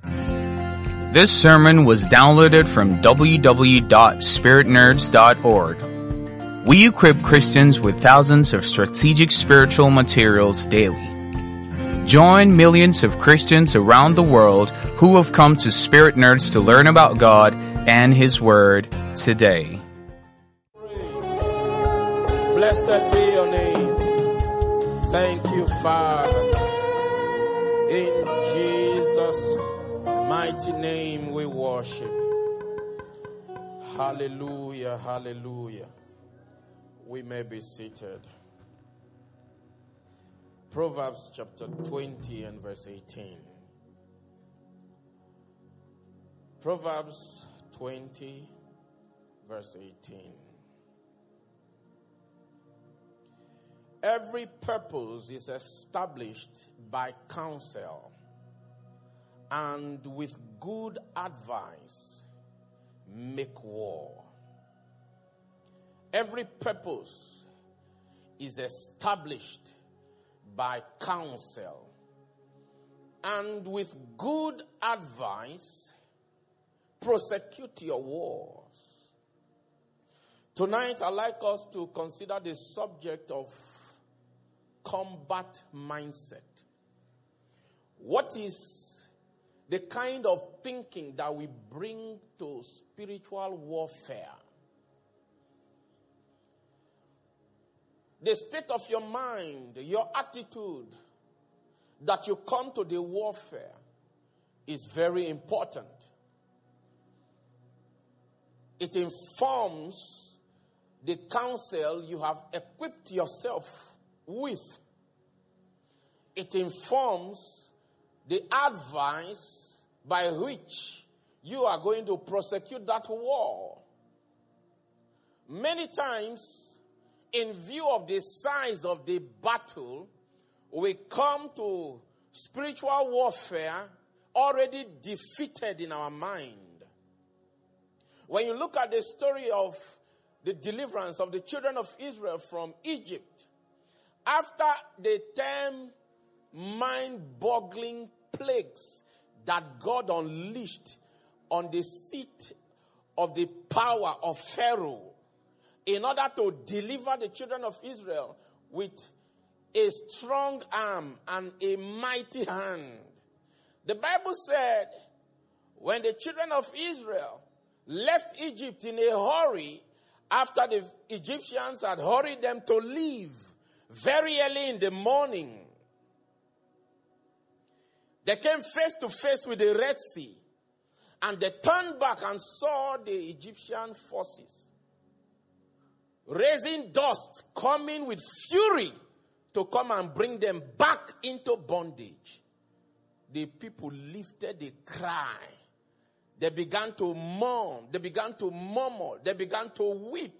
This sermon was downloaded from www.spiritnerds.org. We equip Christians with thousands of strategic spiritual materials daily. Join millions of Christians around the world who have come to Spirit Nerds to learn about God and His Word today. Blessed be your name. Thank you, Father. In Jesus' mighty name we worship. Hallelujah, hallelujah. We may be seated. Proverbs chapter 20 and verse 18. Proverbs 20 verse 18. Every purpose is established by counsel, and with good advice make war. Every purpose is established by counsel, and with good advice prosecute your wars. Tonight I'd like us to consider the subject of combat mindset. What is the kind of thinking that we bring to spiritual warfare? The state of your mind, your attitude that you come to the warfare is very important. It informs the counsel you have equipped yourself with. It informs the advice by which you are going to prosecute that war. Many times, in view of the size of the battle, we come to spiritual warfare already defeated in our mind. When you look at the story of the deliverance of the children of Israel from Egypt, after the 10 mind-boggling plagues that God unleashed on the seat of the power of Pharaoh in order to deliver the children of Israel with a strong arm and a mighty hand, the Bible said when the children of Israel left Egypt in a hurry after the Egyptians had hurried them to leave, very early in the morning, they came face to face with the Red Sea, and they turned back and saw the Egyptian forces raising dust, coming with fury to come and bring them back into bondage. The people lifted a cry. They began to mourn. They began to murmur. They began to weep.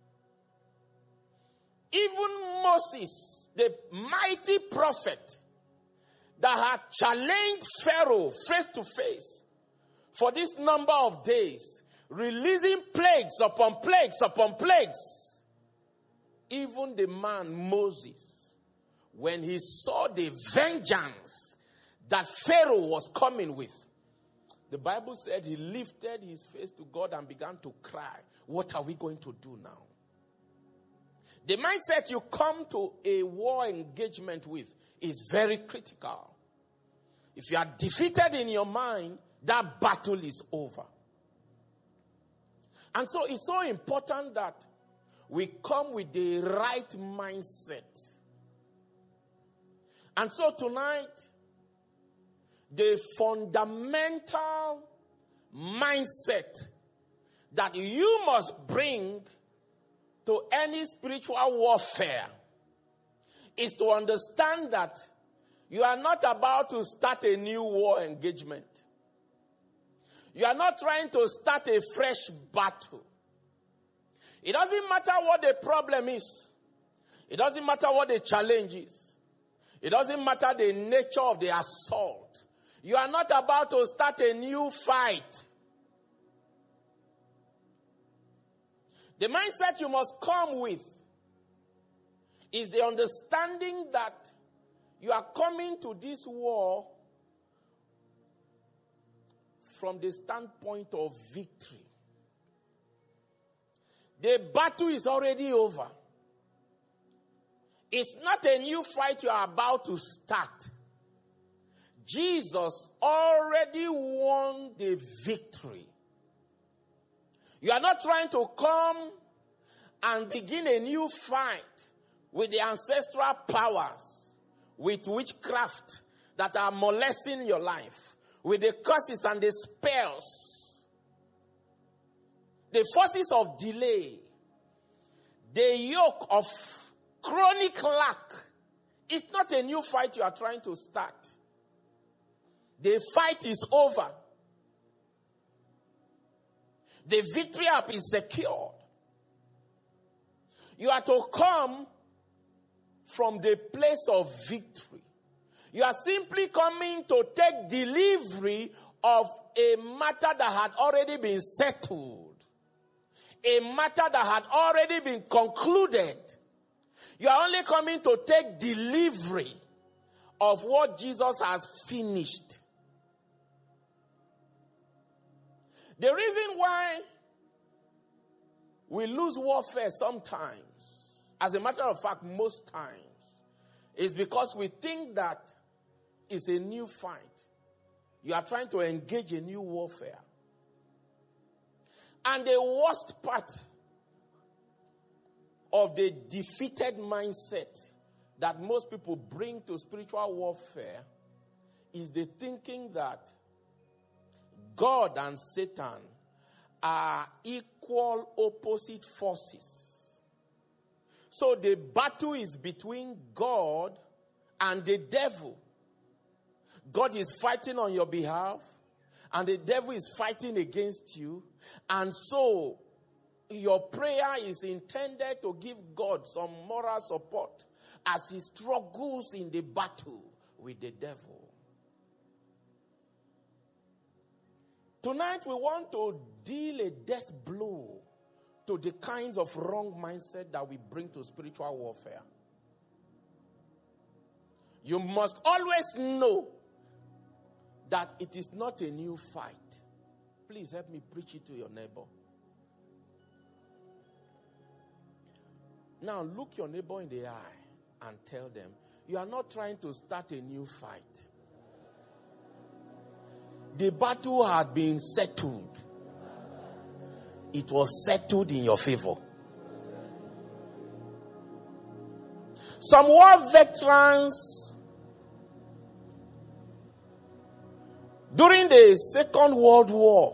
Even Moses, the mighty prophet that had challenged Pharaoh face to face for this number of days, releasing plagues upon plagues upon plagues. Even the man Moses, when he saw the vengeance that Pharaoh was coming with, the Bible said he lifted his face to God and began to cry. What are we going to do now? The mindset you come to a war engagement with is very critical. If you are defeated in your mind, that battle is over. And so it's so important that we come with the right mindset. And so tonight, the fundamental mindset that you must bring to any spiritual warfare is to understand that you are not about to start a new war engagement. You are not trying to start a fresh battle. It doesn't matter what the problem is. It doesn't matter what the challenge is. It doesn't matter the nature of the assault. You are not about to start a new fight. The mindset you must come with is the understanding that you are coming to this war from the standpoint of victory. The battle is already over. It's not a new fight you are about to start. Jesus already won the victory. You are not trying to come and begin a new fight with the ancestral powers, with witchcraft that are molesting your life, with the curses and the spells, the forces of delay, the yoke of chronic lack. It's not a new fight you are trying to start. The fight is over. The victory app is secured. You are to come from the place of victory. You are simply coming to take delivery of a matter that had already been settled. A matter that had already been concluded. You are only coming to take delivery of what Jesus has finished. The reason why we lose warfare sometimes, as a matter of fact, most times, is because we think that it's a new fight. You are trying to engage a new warfare. And the worst part of the defeated mindset that most people bring to spiritual warfare is the thinking that God and Satan are equal opposite forces. So the battle is between God and the devil. God is fighting on your behalf, and the devil is fighting against you. And so your prayer is intended to give God some moral support as he struggles in the battle with the devil. Tonight we want to deal a death blow to the kinds of wrong mindset that we bring to spiritual warfare. You must always know that it is not a new fight. Please help me preach it to your neighbor. Now look your neighbor in the eye and tell them, you are not trying to start a new fight. The battle had been settled. It was settled in your favor. Some war veterans during the Second World War,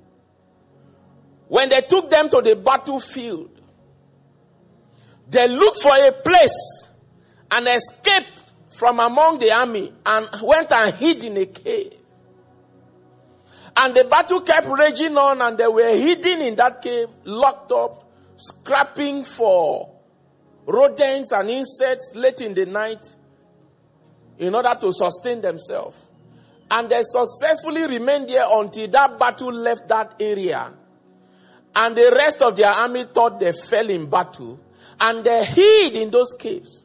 when they took them to the battlefield, they looked for a place and escaped from among the army and went and hid in a cave. And the battle kept raging on, and they were hidden in that cave, locked up, scrapping for rodents and insects late in the night in order to sustain themselves. And they successfully remained there until that battle left that area. And the rest of their army thought they fell in battle, and they hid in those caves.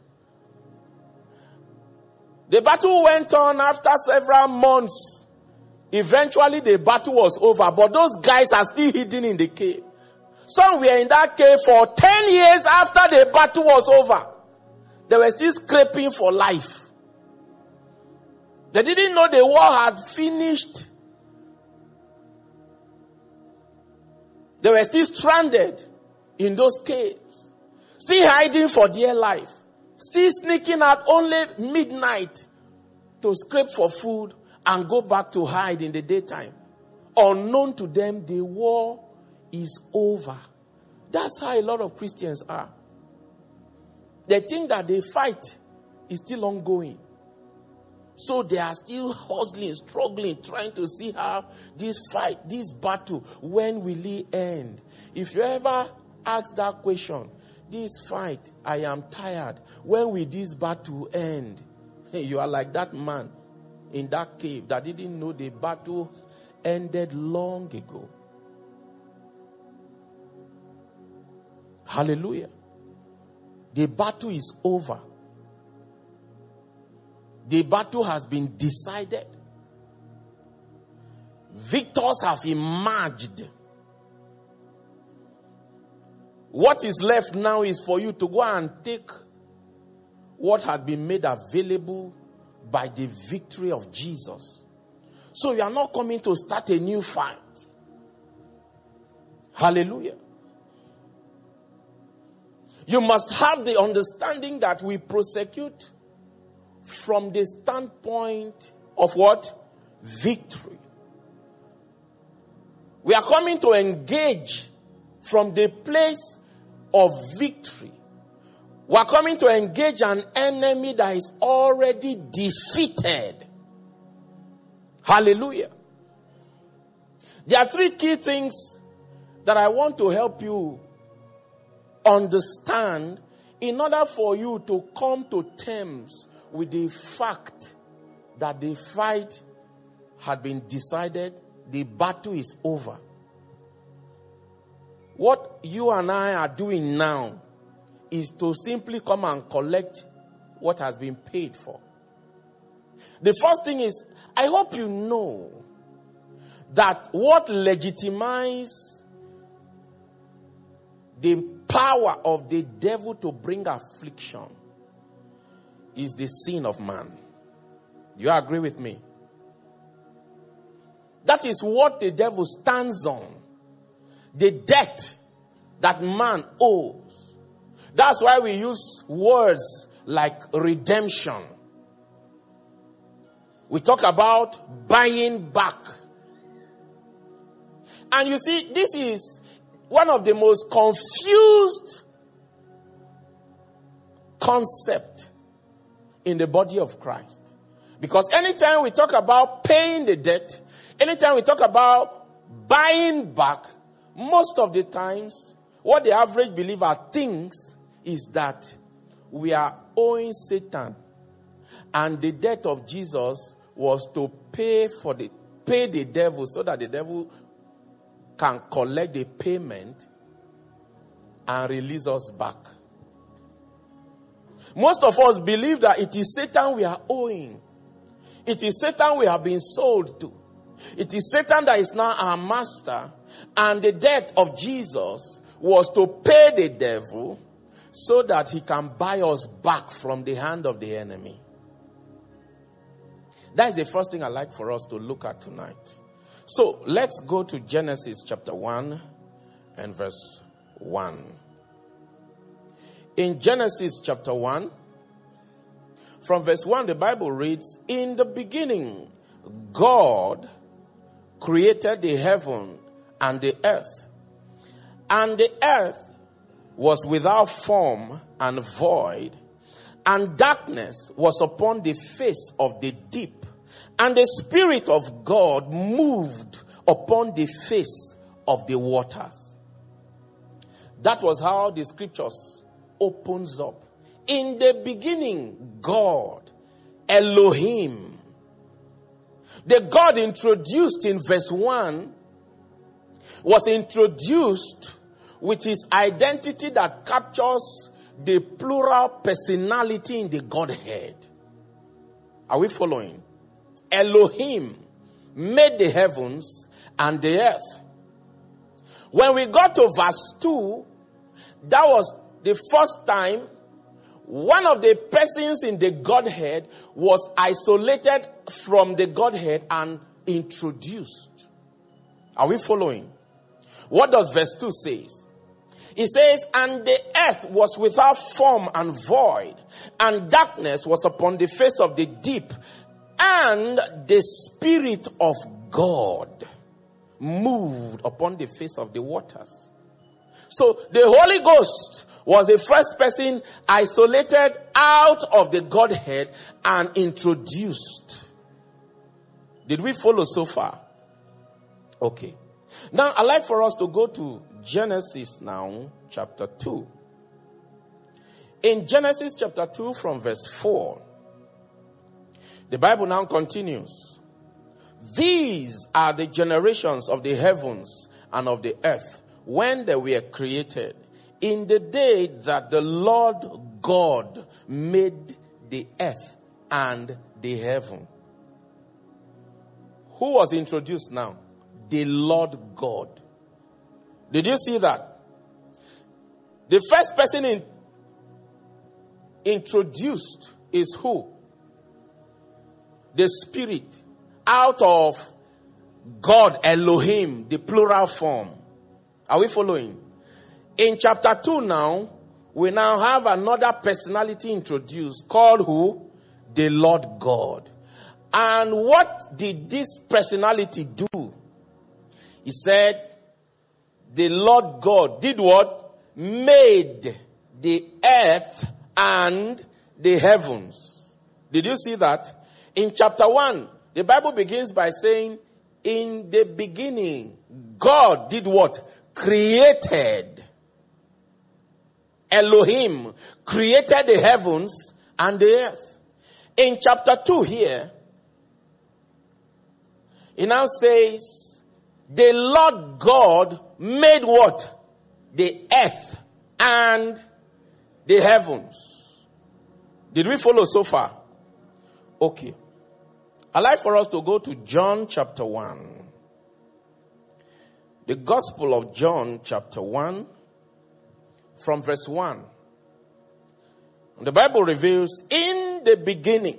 The battle went on after several months. Eventually the battle was over, but those guys are still hidden in the cave. Some were in that cave for 10 years after the battle was over. They were still scraping for life. They didn't know the war had finished. They were still stranded in those caves, still hiding for dear life, still sneaking out only midnight to scrape for food and go back to hide in the daytime. Unknown to them, the war is over. That's how a lot of Christians are. They think that the fight is still ongoing. So they are still hustling, struggling, trying to see how this fight, this battle, when will it end? If you ever ask that question, this fight, I am tired, when will this battle end? You are like that man in that cave that didn't know the battle ended long ago. Hallelujah. The battle is over. The battle has been decided. Victors have emerged. What is left now is for you to go and take what had been made available by the victory of Jesus. So you are not coming to start a new fight. Hallelujah. You must have the understanding that we prosecute from the standpoint of what? Victory. We are coming to engage from the place of victory. We are coming to engage an enemy that is already defeated. Hallelujah. There are three key things that I want to help you understand in order for you to come to terms with the fact that the fight had been decided, the battle is over. What you and I are doing now is to simply come and collect what has been paid for. The first thing is, I hope you know that what legitimizes the power of the devil to bring affliction is the sin of man. Do you agree with me? That is what the devil stands on. The debt that man owes. That's why we use words like redemption. We talk about buying back. And you see, this is one of the most confused concepts in the body of Christ. Because anytime we talk about paying the debt, anytime we talk about buying back, most of the times, what the average believer thinks is that we are owing Satan. And the death of Jesus was to pay the devil so that the devil can collect the payment and release us back. Most of us believe that it is Satan we are owing. It is Satan we have been sold to. It is Satan that is now our master. And the death of Jesus was to pay the devil so that he can buy us back from the hand of the enemy. That is the first thing I'd like for us to look at tonight. So let's go to Genesis chapter 1 and verse 1. In Genesis chapter 1, from verse 1, the Bible reads, "In the beginning, God created the heaven and the earth. And the earth was without form and void, and darkness was upon the face of the deep. And the Spirit of God moved upon the face of the waters." That was how the scriptures opens up. In the beginning, God, Elohim. The God introduced in verse 1 was introduced with his identity that captures the plural personality in the Godhead. Are we following? Elohim made the heavens and the earth. When we got to verse 2, that was the first time one of the persons in the Godhead was isolated from the Godhead and introduced. Are we following? What does verse 2 say? It says, "And the earth was without form and void, and darkness was upon the face of the deep, and the Spirit of God moved upon the face of the waters." So the Holy Ghost was the first person isolated out of the Godhead and introduced. Did we follow so far? Okay. Now I'd like for us to go to Genesis now, chapter 2. In Genesis chapter 2 from verse 4, the Bible now continues. "These are the generations of the heavens and of the earth when they were created, in the day that the Lord God made the earth and the heaven." Who was introduced now? The Lord God. Did you see that? The first person introduced is who? The Spirit. Out of God, Elohim, the plural form. Are we following? In chapter 2 now, we now have another personality introduced called who? The Lord God. And what did this personality do? He said, the Lord God did what? Made the earth and the heavens. Did you see that? In chapter 1, the Bible begins by saying, in the beginning, God did what? Created. Elohim created the heavens and the earth. In chapter 2 here, it now says, the Lord God made what? The earth and the heavens. Did we follow so far? Okay. I'd like for us to go to John chapter 1. The Gospel of John chapter 1 from verse 1. The Bible reveals, in the beginning,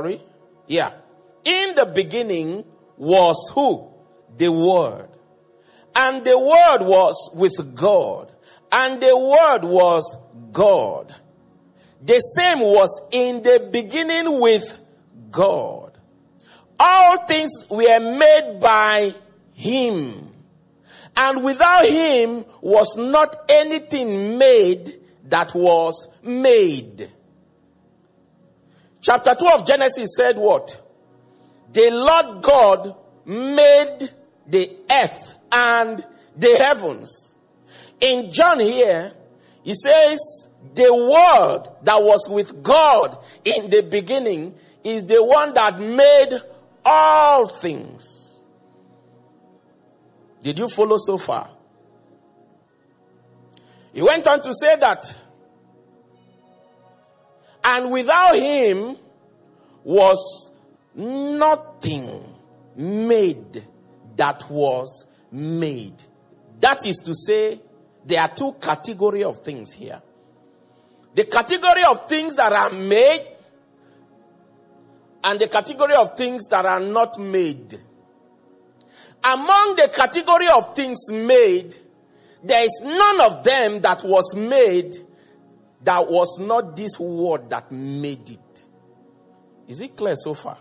in the beginning was who? The Word. And the Word was with God. And the Word was God. The same was in the beginning with God. All things were made by Him. And without Him was not anything made that was made. Chapter 2 of Genesis said what? The Lord God made the earth and the heavens. In John here, he says the Word that was with God in the beginning is the one that made all things. Did you follow so far? He went on to say that, and without Him was nothing made that was made. That is to say, there are two categories of things here. The category of things that are made and the category of things that are not made. Among the category of things made, there is none of them that was made that was not this word that made it. Is it clear so far?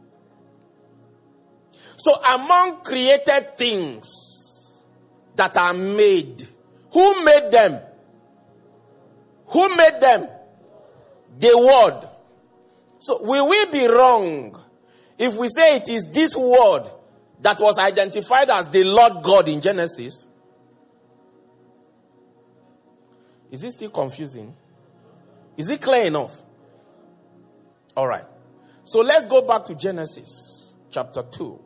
So among created things that are made, who made them? Who made them? The Word. So will we be wrong if we say it is this word that was identified as the Lord God in Genesis? Is it still confusing? Is it clear enough? All right. So let's go back to Genesis chapter 2.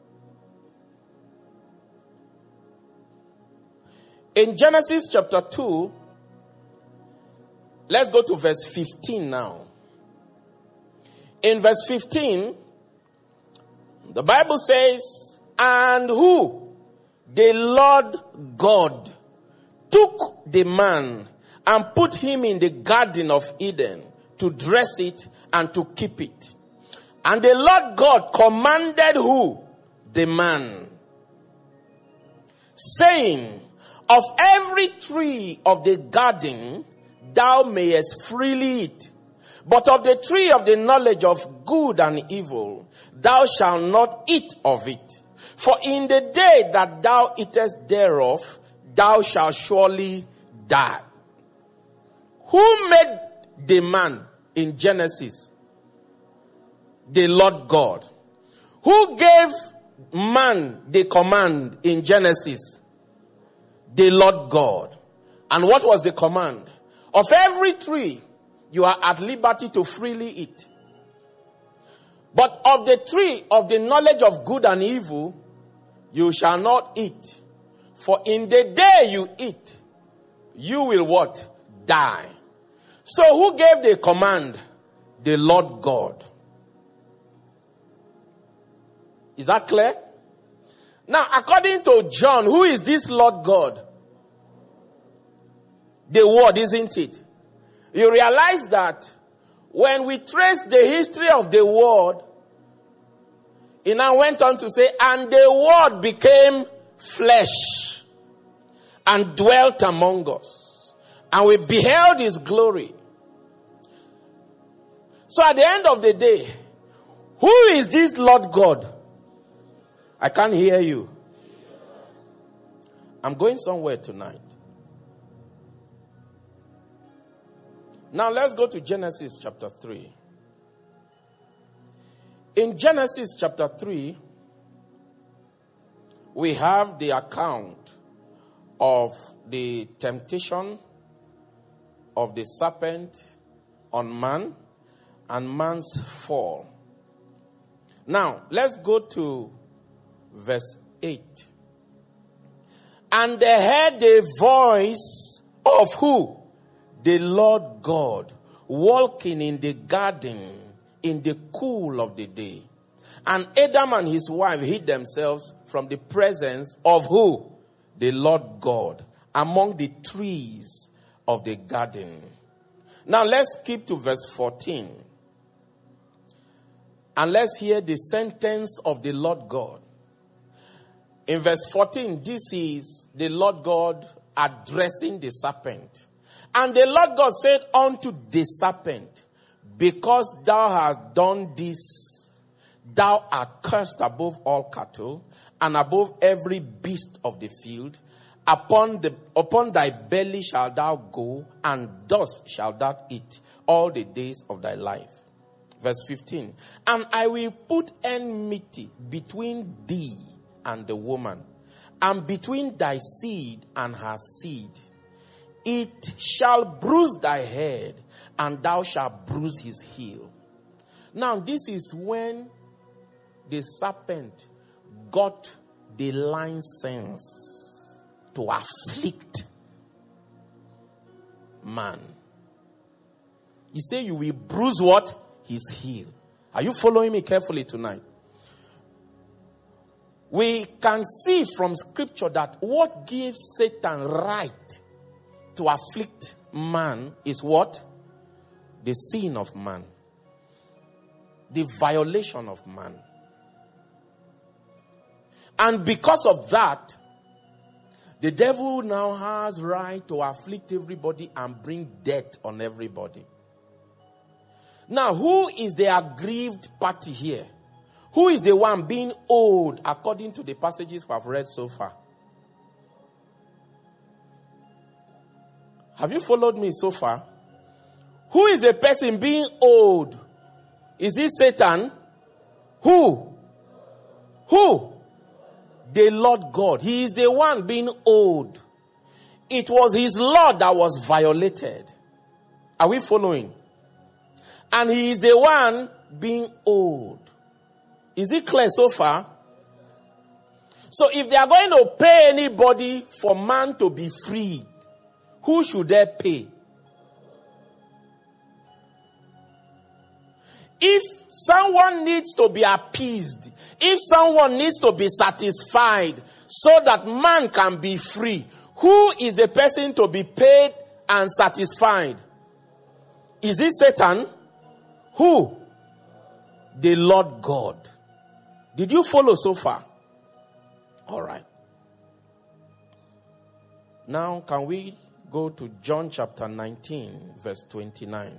In Genesis chapter 2, let's go to verse 15 now. In verse 15, the Bible says, and who? The Lord God took the man and put him in the garden of Eden to dress it and to keep it. And the Lord God commanded who? The man, saying, of every tree of the garden thou mayest freely eat, but of the tree of the knowledge of good and evil thou shalt not eat of it. For in the day that thou eatest thereof, thou shalt surely die. Who made the man in Genesis? The Lord God. Who gave man the command in Genesis? The Lord God. And what was the command? Of every tree you are at liberty to freely eat. But of the tree of the knowledge of good and evil, you shall not eat. For in the day you eat, you will what? Die. So who gave the command? The Lord God. Is that clear? Now, according to John, who is this Lord God? The Word, isn't it? You realize that when we trace the history of the Word, he now went on to say, and the Word became flesh and dwelt among us, and we beheld his glory. So at the end of the day, who is this Lord God? I can't hear you. I'm going somewhere tonight. Now let's go to Genesis chapter 3. In Genesis chapter 3, we have the account of the temptation of the serpent on man and man's fall. Now, let's go to verse 8. And they heard the voice of who? The Lord God, walking in the garden in the cool of the day. And Adam and his wife hid themselves from the presence of who? The Lord God, among the trees of the garden. Now let's skip to verse 14. And let's hear the sentence of the Lord God. In verse 14, this is the Lord God addressing the serpent. And the Lord God said unto the serpent, because thou hast done this, thou art cursed above all cattle, and above every beast of the field. Upon thy belly shalt thou go, and dust shalt thou eat all the days of thy life. Verse 15. And I will put enmity between thee and the woman, and between thy seed and her seed. It shall bruise thy head, and thou shalt bruise his heel. Now this is when the serpent got the license to afflict man. He said you will bruise what? His heel. Are you following me carefully tonight? We can see from scripture that what gives Satan right to afflict man is what? The sin of man. The violation of man. And because of that, the devil now has right to afflict everybody and bring death on everybody. Now, who is the aggrieved party here? Who is the one being owed according to the passages we have read so far? Have you followed me so far? Who is the person being owed? Is it Satan? Who? Who? The Lord God. He is the one being owed. It was his law that was violated. Are we following? And he is the one being owed. Is it clear so far? So if they are going to pay anybody for man to be freed, who should they pay? If someone needs to be appeased, if someone needs to be satisfied so that man can be free, who is the person to be paid and satisfied? Is it Satan? Who? The Lord God. Did you follow so far? All right. Now can we go to John chapter 19 verse 29.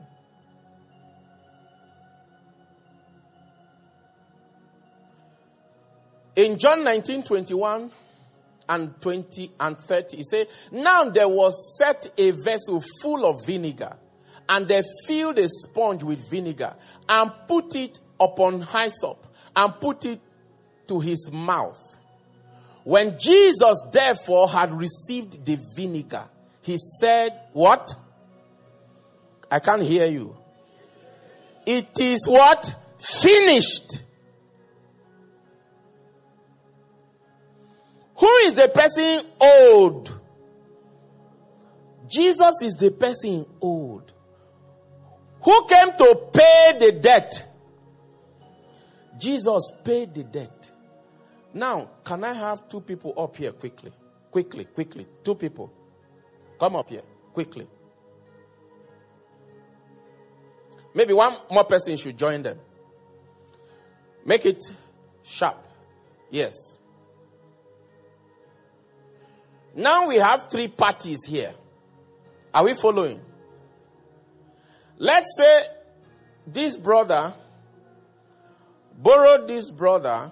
In John 19:21 and 20 and 30, he said, now there was set a vessel full of vinegar, and they filled a sponge with vinegar, and put it upon hyssop, and put it to his mouth. When Jesus therefore had received the vinegar, he said, what? I can't hear you. It is what? Finished. Who is the person owed? Jesus is the person owed. Who came to pay the debt? Jesus paid the debt. Now, can I have 2 people up here quickly? Quickly. 2 people. Come up here, quickly. Maybe one more person should join them. Make it sharp. Yes. Now we have 3 parties here. Are we following? Let's say this brother borrowed this brother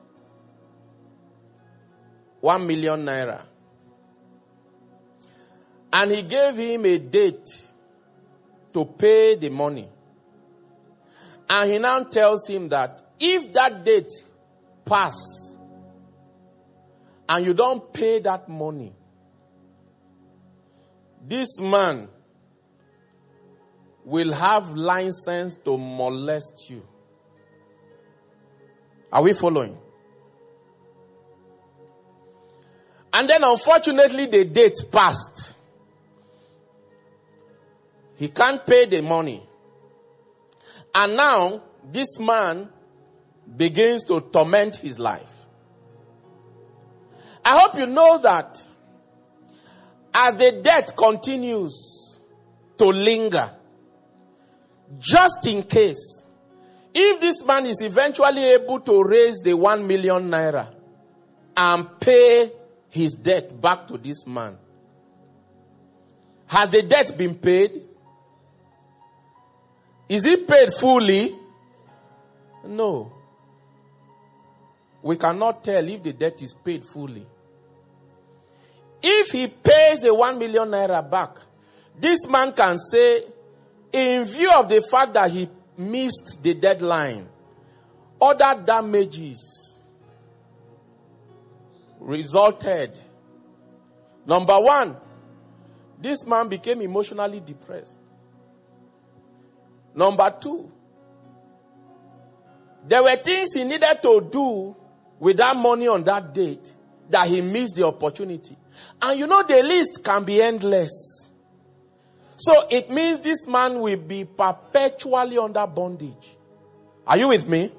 1 million naira. And he gave him a date to pay the money. And he now tells him that if that date passes and you don't pay that money, this man will have license to molest you. Are we following? And then unfortunately the date passed. He can't pay the money. And now this man begins to torment his life. I hope you know that as the debt continues to linger, just in case, if this man is eventually able to raise the 1 million naira and pay his debt back to this man, has the debt been paid? Is it paid fully? No. We cannot tell if the debt is paid fully. If he pays the 1 million naira back, this man can say, in view of the fact that he missed the deadline, other damages resulted. Number 1, this man became emotionally depressed. Number 2, there were things he needed to do with that money on that date that he missed the opportunity. And you know the list can be endless. So it means this man will be perpetually under bondage. Are you with me?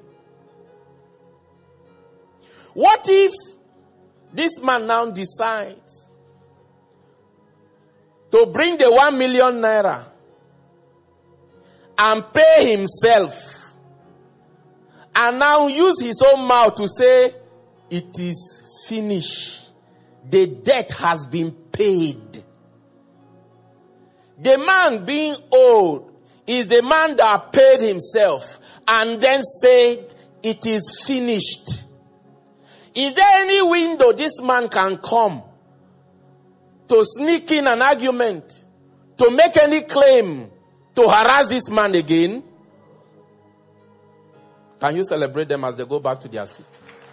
What if this man now decides to bring the 1 million naira and pay himself, and now use his own mouth to say, it is finished. The debt has been paid. The man being owed is the man that paid himself and then said, it is finished. Is there any window this man can come to sneak in an argument, to make any claim, to harass this man again? Can you celebrate them as they go back to their seat?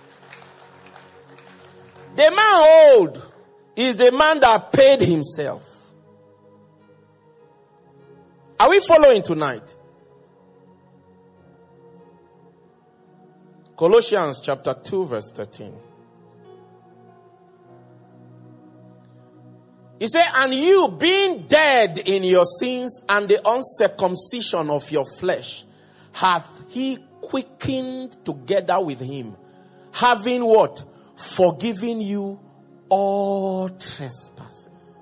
The man owed is the man that paid himself. Are we following tonight? Colossians chapter 2 verse 13. He said, and you being dead in your sins and the uncircumcision of your flesh, hath he quickened together with him, having what? Forgiven you all trespasses.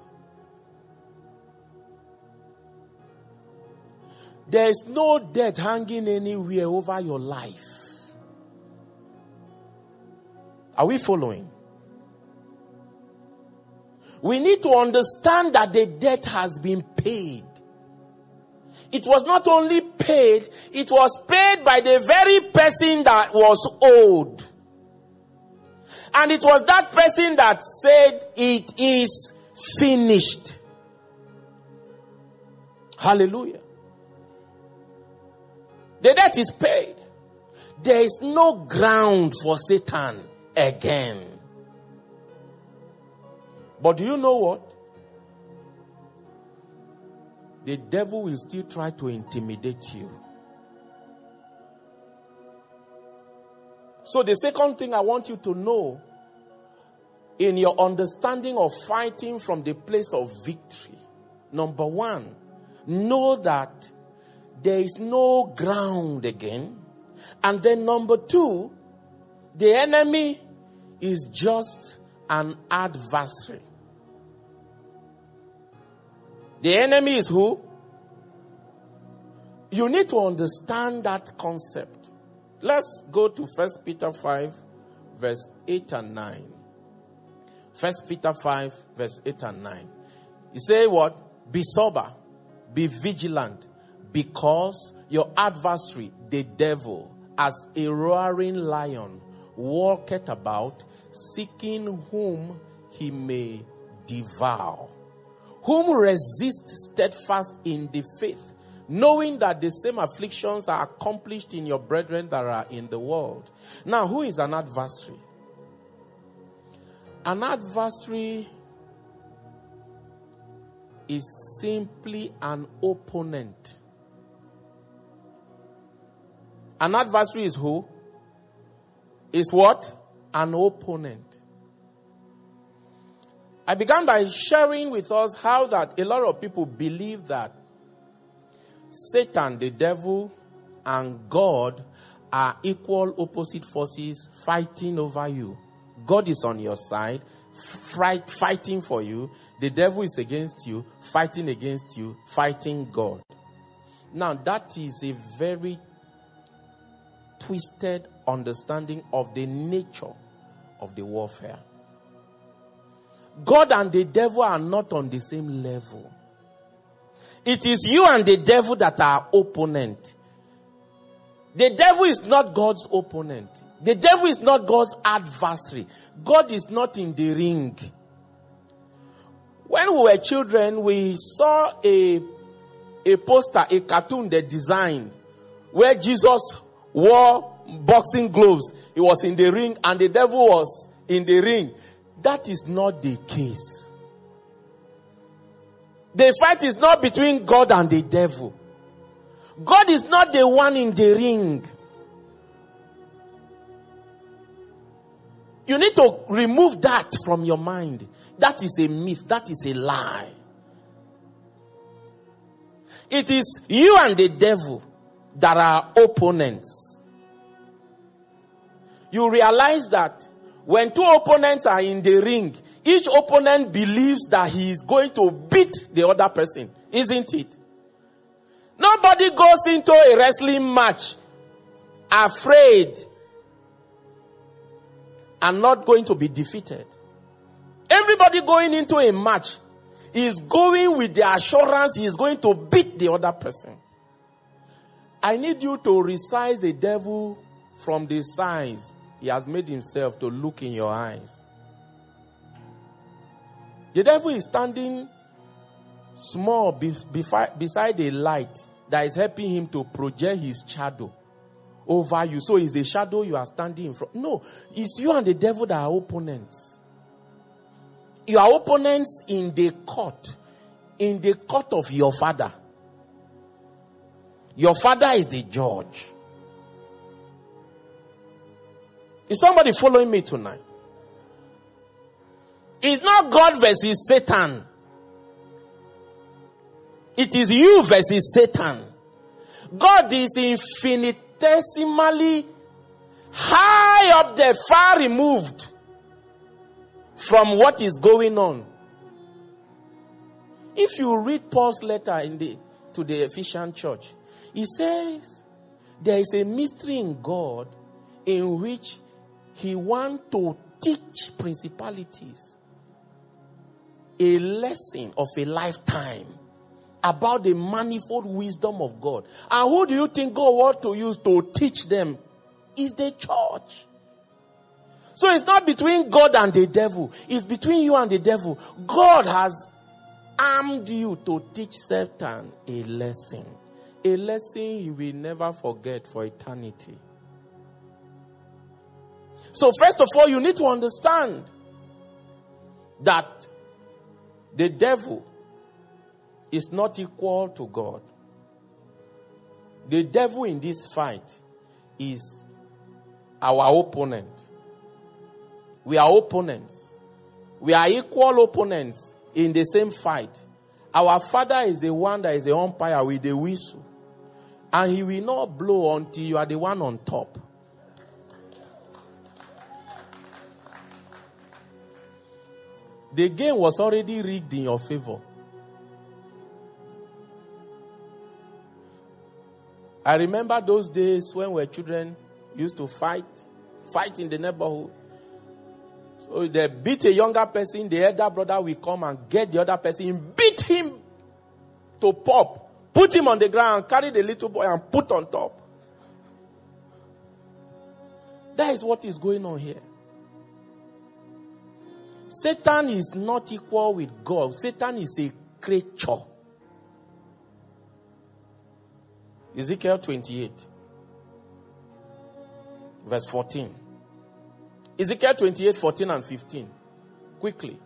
There is no debt hanging anywhere over your life. Are we following? We need to understand that the debt has been paid. It was not only paid, it was paid by the very person that was owed. And it was that person that said, it is finished. Hallelujah. The debt is paid. There is no ground for Satan again. But do you know what? The devil will still try to intimidate you. So the second thing I want you to know in your understanding of fighting from the place of victory. Number 1, know that there is no ground again. And then number 2, the enemy is just an adversary. The enemy is who? You need to understand that concept. Let's go to 1 Peter 5, verse 8 and 9. 1 Peter 5, verse 8 and 9. He says what? Be sober, be vigilant, because your adversary, the devil, as a roaring lion, walketh about, seeking whom he may devour. Whom resist steadfast in the faith, knowing that the same afflictions are accomplished in your brethren that are in the world. Now, who is an adversary? An adversary is simply an opponent. An adversary is who? Is what? An opponent. I began by sharing with us how that a lot of people believe that Satan, the devil, and God are equal opposite forces fighting over you. God is on your side, fighting for you. The devil is against you, fighting against you, fighting God. Now, that is a very twisted understanding of the nature of the warfare. God and the devil are not on the same level. It is you and the devil that are opponent. The devil is not God's opponent. The devil is not God's adversary. God is not in the ring. When we were children, we saw a poster, a cartoon they designed, where Jesus wore boxing gloves. He was in the ring and the devil was in the ring. That is not the case. The fight is not between God and the devil. God is not the one in the ring. You need to remove that from your mind. That is a myth. That is a lie. It is you and the devil that are opponents. You realize that when two opponents are in the ring, each opponent believes that he is going to beat the other person, isn't it? Nobody goes into a wrestling match afraid and not going to be defeated. Everybody going into a match is going with the assurance he is going to beat the other person. I need you to resize the devil from the size he has made himself to look in your eyes. The devil is standing small beside a light that is helping him to project his shadow over you. So it's the shadow you are standing in front. No, it's you and the devil that are opponents. You are opponents in the court of your father. Your father is the judge. Is somebody following me tonight? It's not God versus Satan. It is you versus Satan. God is infinitesimally high up there, far removed from what is going on. If you read Paul's letter to the Ephesian church, he says there is a mystery in God in which he wants to teach principalities a lesson of a lifetime about the manifold wisdom of God. And who do you think God wants to use to teach them? Is the church. So it's not between God and the devil. It's between you and the devil. God has armed you to teach Satan a lesson. A lesson he will never forget for eternity. So first of all, you need to understand that the devil is not equal to God. The devil in this fight is our opponent. We are opponents. We are equal opponents in the same fight. Our father is the one that is the umpire with the whistle. And he will not blow until you are the one on top. the game was already rigged in your favor. I remember those days when we were children, used to fight in the neighborhood. So they beat a younger person, the elder brother will come and get the other person, beat him to pop, put him on the ground, carry the little boy and put on top. That is what is going on here. Satan is not equal with God. Satan is a creature. Ezekiel 28, verse 14. Ezekiel 28, 14 and 15. Quickly.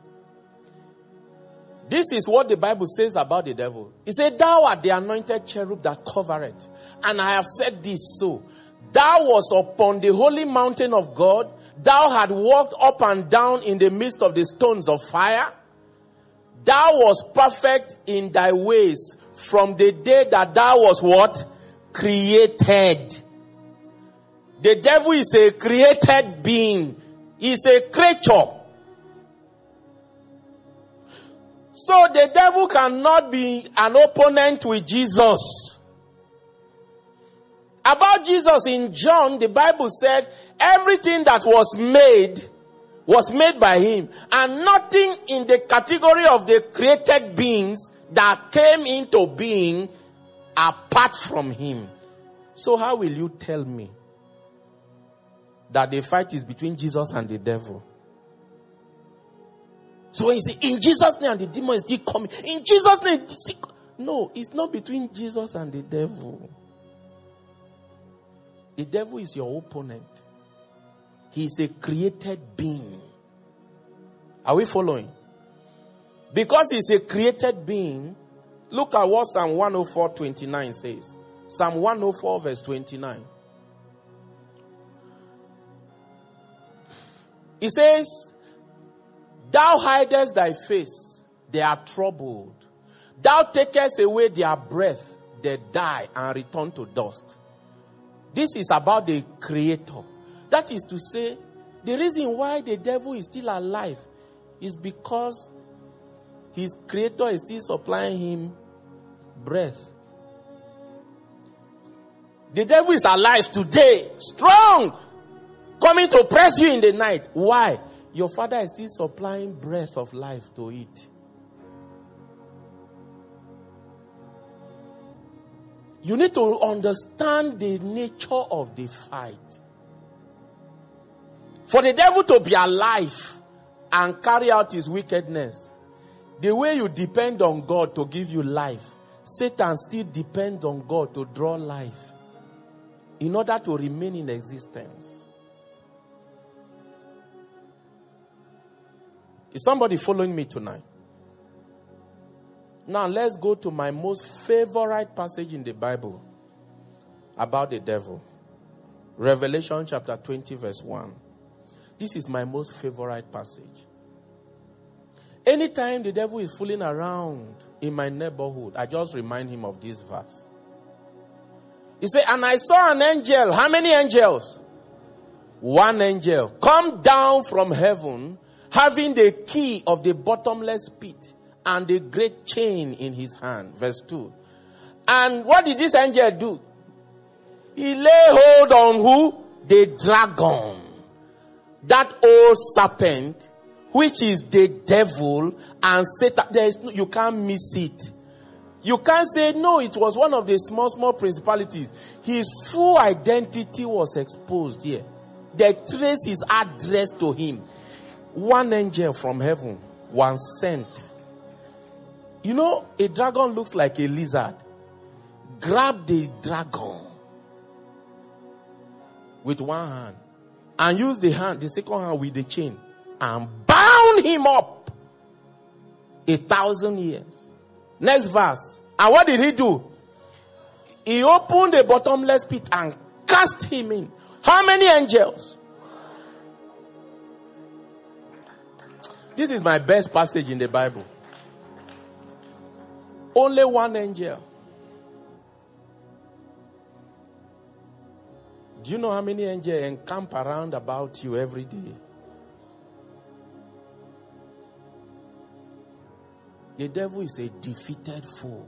This is what the Bible says about the devil. It said, thou art the anointed cherub that covereth. And I have said this so. Thou was upon the holy mountain of God. Thou had walked up and down in the midst of the stones of fire. Thou was perfect in thy ways from the day that thou was what? Created. The devil is a created being. He's a creature. So the devil cannot be an opponent with Jesus. About Jesus in John, the Bible said everything that was made by him, and nothing in the category of the created beings that came into being apart from him. So how will you tell me that the fight is between Jesus and the devil? So when you say, in Jesus' name, and the demon is still coming. In Jesus' name, no, it's not between Jesus and the devil. The devil is your opponent. He is a created being. Are we following? Because he's a created being, look at what Psalm 104:29 says. Psalm 104 verse 29. It says, thou hidest thy face, they are troubled. Thou takest away their breath, they die and return to dust. This is about the creator. That is to say, the reason why the devil is still alive is because his creator is still supplying him breath. The devil is alive today, strong, coming to press you in the night. Why? Your father is still supplying breath of life to it. You need to understand the nature of the fight. For the devil to be alive and carry out his wickedness, the way you depend on God to give you life, Satan still depends on God to draw life in order to remain in existence. Is somebody following me tonight? Now let's go to my most favorite passage in the Bible about the devil. Revelation chapter 20 verse 1. This is my most favorite passage. Anytime the devil is fooling around in my neighborhood, I just remind him of this verse. He said, and I saw an angel. How many angels? One angel. Come down from heaven, having the key of the bottomless pit and a great chain in his hand. Verse 2. And what did this angel do? He lay hold on who? The dragon. That old serpent, which is the devil and Satan. You can't miss it. You can't say, no, it was one of the small principalities. His full identity was exposed here. They trace his address to him. One angel from heaven was sent. You know, a dragon looks like a lizard. Grab the dragon with one hand and use the second hand with the chain and bound him up 1,000 years. Next verse. And what did he do? He opened the bottomless pit and cast him in. How many angels? This is my best passage in the Bible. Only one angel. Do you know how many angels encamp around about you every day? The devil is a defeated foe.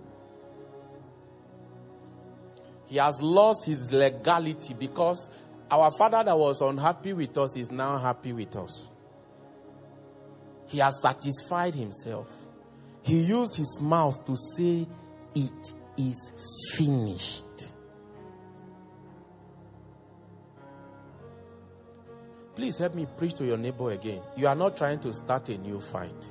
He has lost his legality because our father that was unhappy with us is now happy with us. He has satisfied himself. He used his mouth to say, "It is finished." Please help me preach to your neighbor again. You are not trying to start a new fight.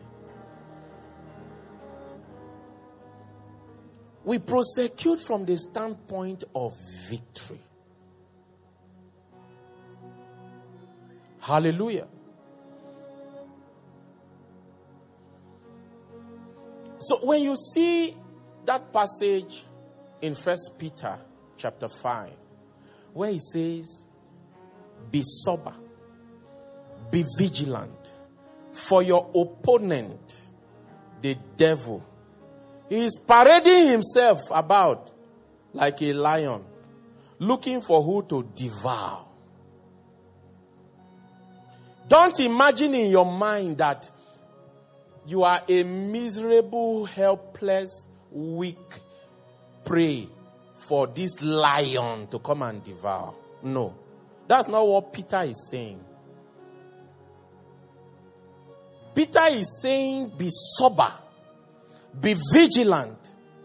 We prosecute from the standpoint of victory. Hallelujah. So when you see that passage in 1 Peter chapter 5, where he says, "Be sober, be vigilant, for your opponent, the devil, he is parading himself about like a lion, looking for who to devour." Don't imagine in your mind that you are a miserable, helpless, weak prey for this lion to come and devour. No, that's not what Peter is saying. Peter is saying, be sober, be vigilant,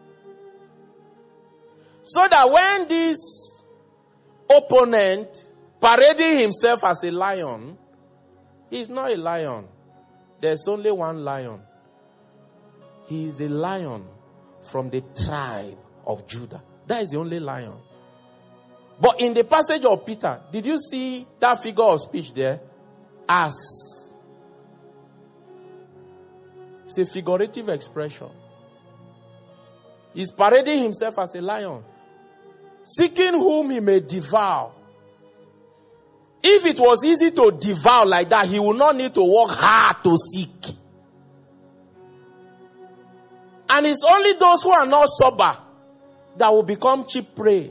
so that when this opponent parading himself as a lion, he's not a lion. There's only one lion. He is a lion from the tribe of Judah. That is the only lion. But in the passage of Peter, did you see that figure of speech there? As. It's a figurative expression. He's parading himself as a lion, seeking whom he may devour. If it was easy to devour like that, he would not need to work hard to seek. And it's only those who are not sober that will become cheap prey.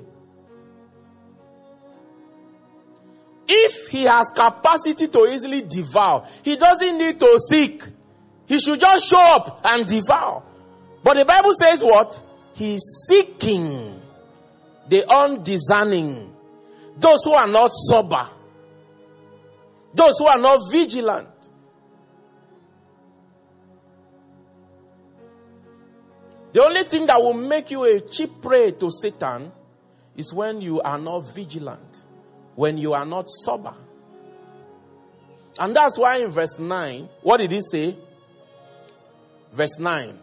If he has capacity to easily devour, he doesn't need to seek. He should just show up and devour. But the Bible says what? He's seeking the undiscerning, those who are not sober, those who are not vigilant. The only thing that will make you a cheap prey to Satan is when you are not vigilant, when you are not sober. And that's why in verse 9, what did he say? Verse 9.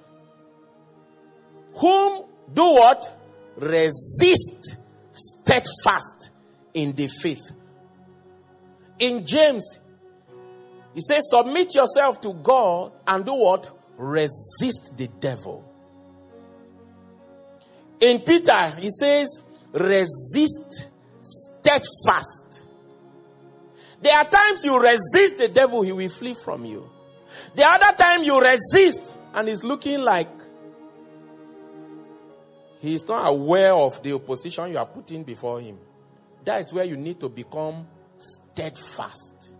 Whom do what? Resist steadfast in the faith. In James, he says, submit yourself to God and do what? Resist the devil. In Peter, he says, resist steadfast. There are times you resist the devil, he will flee from you. The other time you resist and he's looking like he is not aware of the opposition you are putting before him. That is where you need to become steadfast.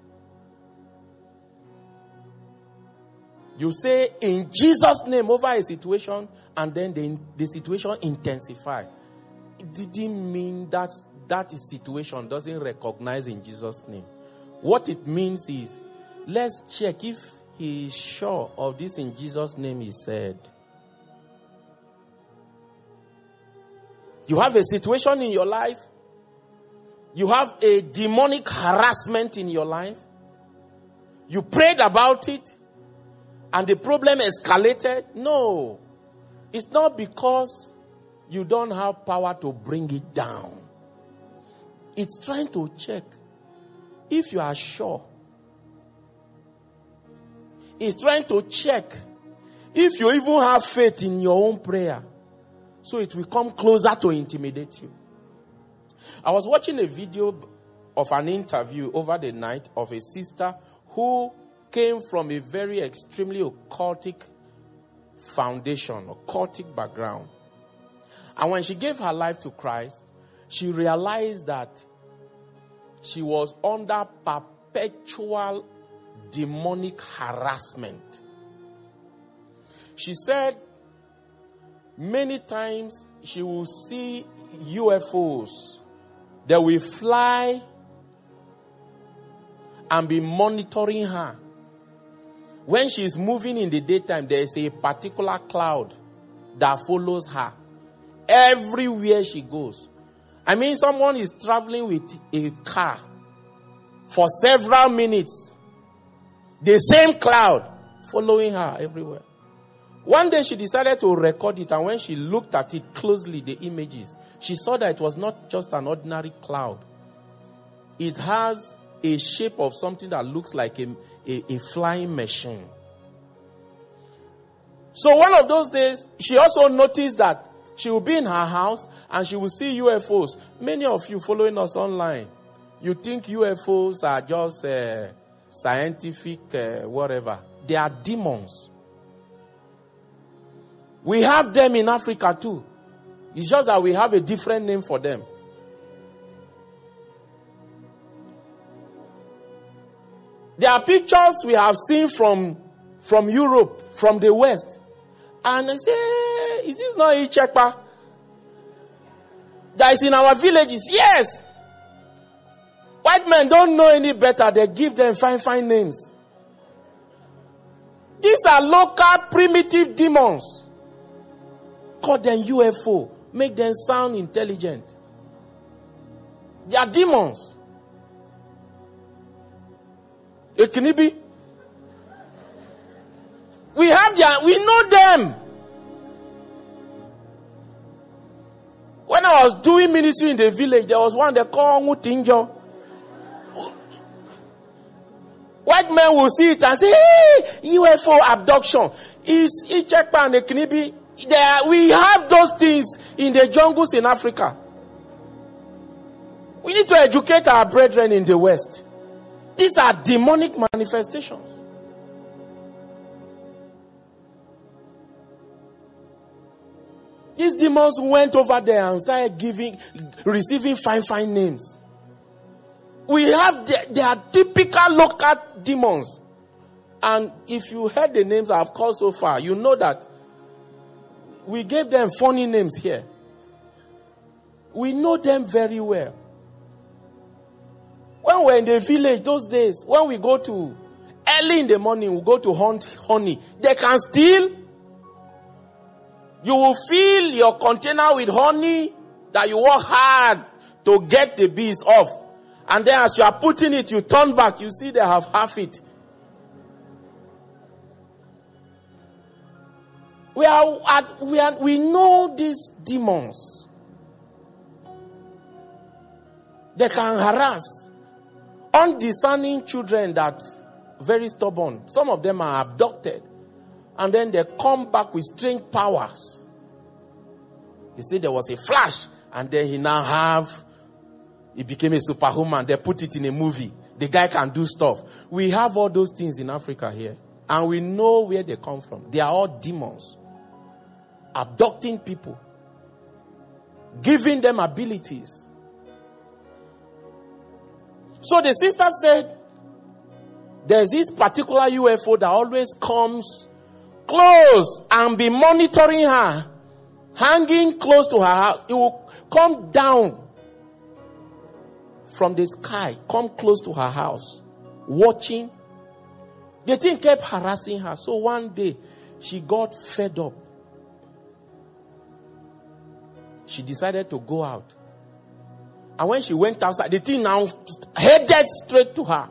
You say in Jesus' name over a situation, and then the situation intensifies. It didn't mean that situation doesn't recognize in Jesus' name. What it means is, let's check if he is sure of this in Jesus' name he said. You have a situation in your life. You have a demonic harassment in your life. You prayed about it and the problem escalated. No. It's not because you don't have power to bring it down. It's trying to check if you are sure. It's trying to check if you even have faith in your own prayer. So it will come closer to intimidate you. I was watching a video of an interview over the night of a sister who came from a very extremely occultic foundation, occultic background. And when she gave her life to Christ, she realized that she was under perpetual demonic harassment. She said many times she will see UFOs that will fly and be monitoring her. When she is moving in the daytime, there is a particular cloud that follows her everywhere she goes. I mean, someone is traveling with a car for several minutes. The same cloud following her everywhere. One day she decided to record it, and when she looked at it closely, the images, she saw that it was not just an ordinary cloud. It has a shape of something that looks like a flying machine. So one of those days, she also noticed that she will be in her house and she will see UFOs. Many of you following us online, you think UFOs are just scientific whatever. They are demons. We have them in Africa too. It's just that we have a different name for them. There are pictures we have seen from Europe, from the West. And I say, is this not Ichekpa? That is in our villages. Yes. White men don't know any better. They give them fine names. These are local primitive demons. Call them UFO. Make them sound intelligent. They are demons. Ekinibi. We know them. When I was doing ministry in the village, there was one they call Mutinjo. White men will see it and say, hey, UFO abduction. Is Ichekpa and Ekinibi. We have those things in the jungles in Africa. We need to educate our brethren in the West. These are demonic manifestations. These demons went over there and started receiving fine names. We have, they are typical local demons. And if you heard the names I've called so far, you know that we gave them funny names here. We know them very well. When we're in the village those days, when we go to, early in the morning, we go to hunt honey. They can steal. You will fill your container with honey that you work hard to get the bees off. And then as you are putting it, you turn back, you see they have half it. We know these demons. They can harass undiscerning children that very stubborn. Some of them are abducted. And then they come back with strange powers. You see, there was a flash. And then he became a superhuman. They put it in a movie. The guy can do stuff. We have all those things in Africa here. And we know where they come from. They are all demons. Abducting people. Giving them abilities. So the sister said, there's this particular UFO that always comes close and be monitoring her, hanging close to her house. It will come down from the sky, come close to her house, watching. The thing kept harassing her. So one day, she got fed up. She decided to go out. And when she went outside, the thing now headed straight to her.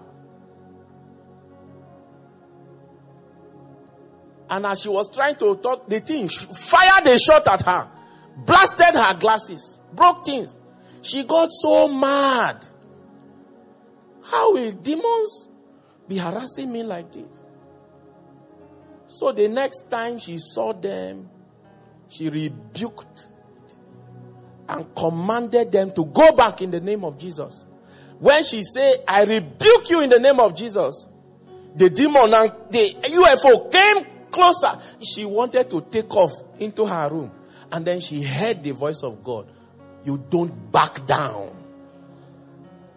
And as she was trying to talk, the thing fired a shot at her. Blasted her glasses. Broke things. She got so mad. How will demons be harassing me like this? So the next time she saw them, she rebuked and commanded them to go back in the name of Jesus. When she said, I rebuke you in the name of Jesus, the demon and the UFO came closer. She wanted to take off into her room. And then she heard the voice of God. You don't back down.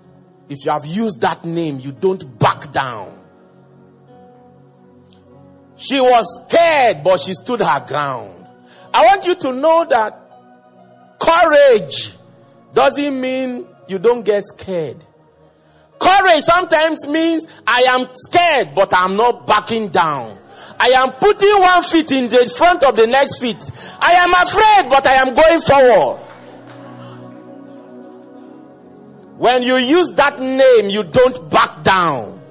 If you have used that name, you don't back down. She was scared, but she stood her ground. I want you to know that courage doesn't mean you don't get scared. Courage sometimes means I am scared, but I'm not backing down. I am putting one foot in the front of the next feet. I am afraid, but I am going forward. When you use that name, you don't back down.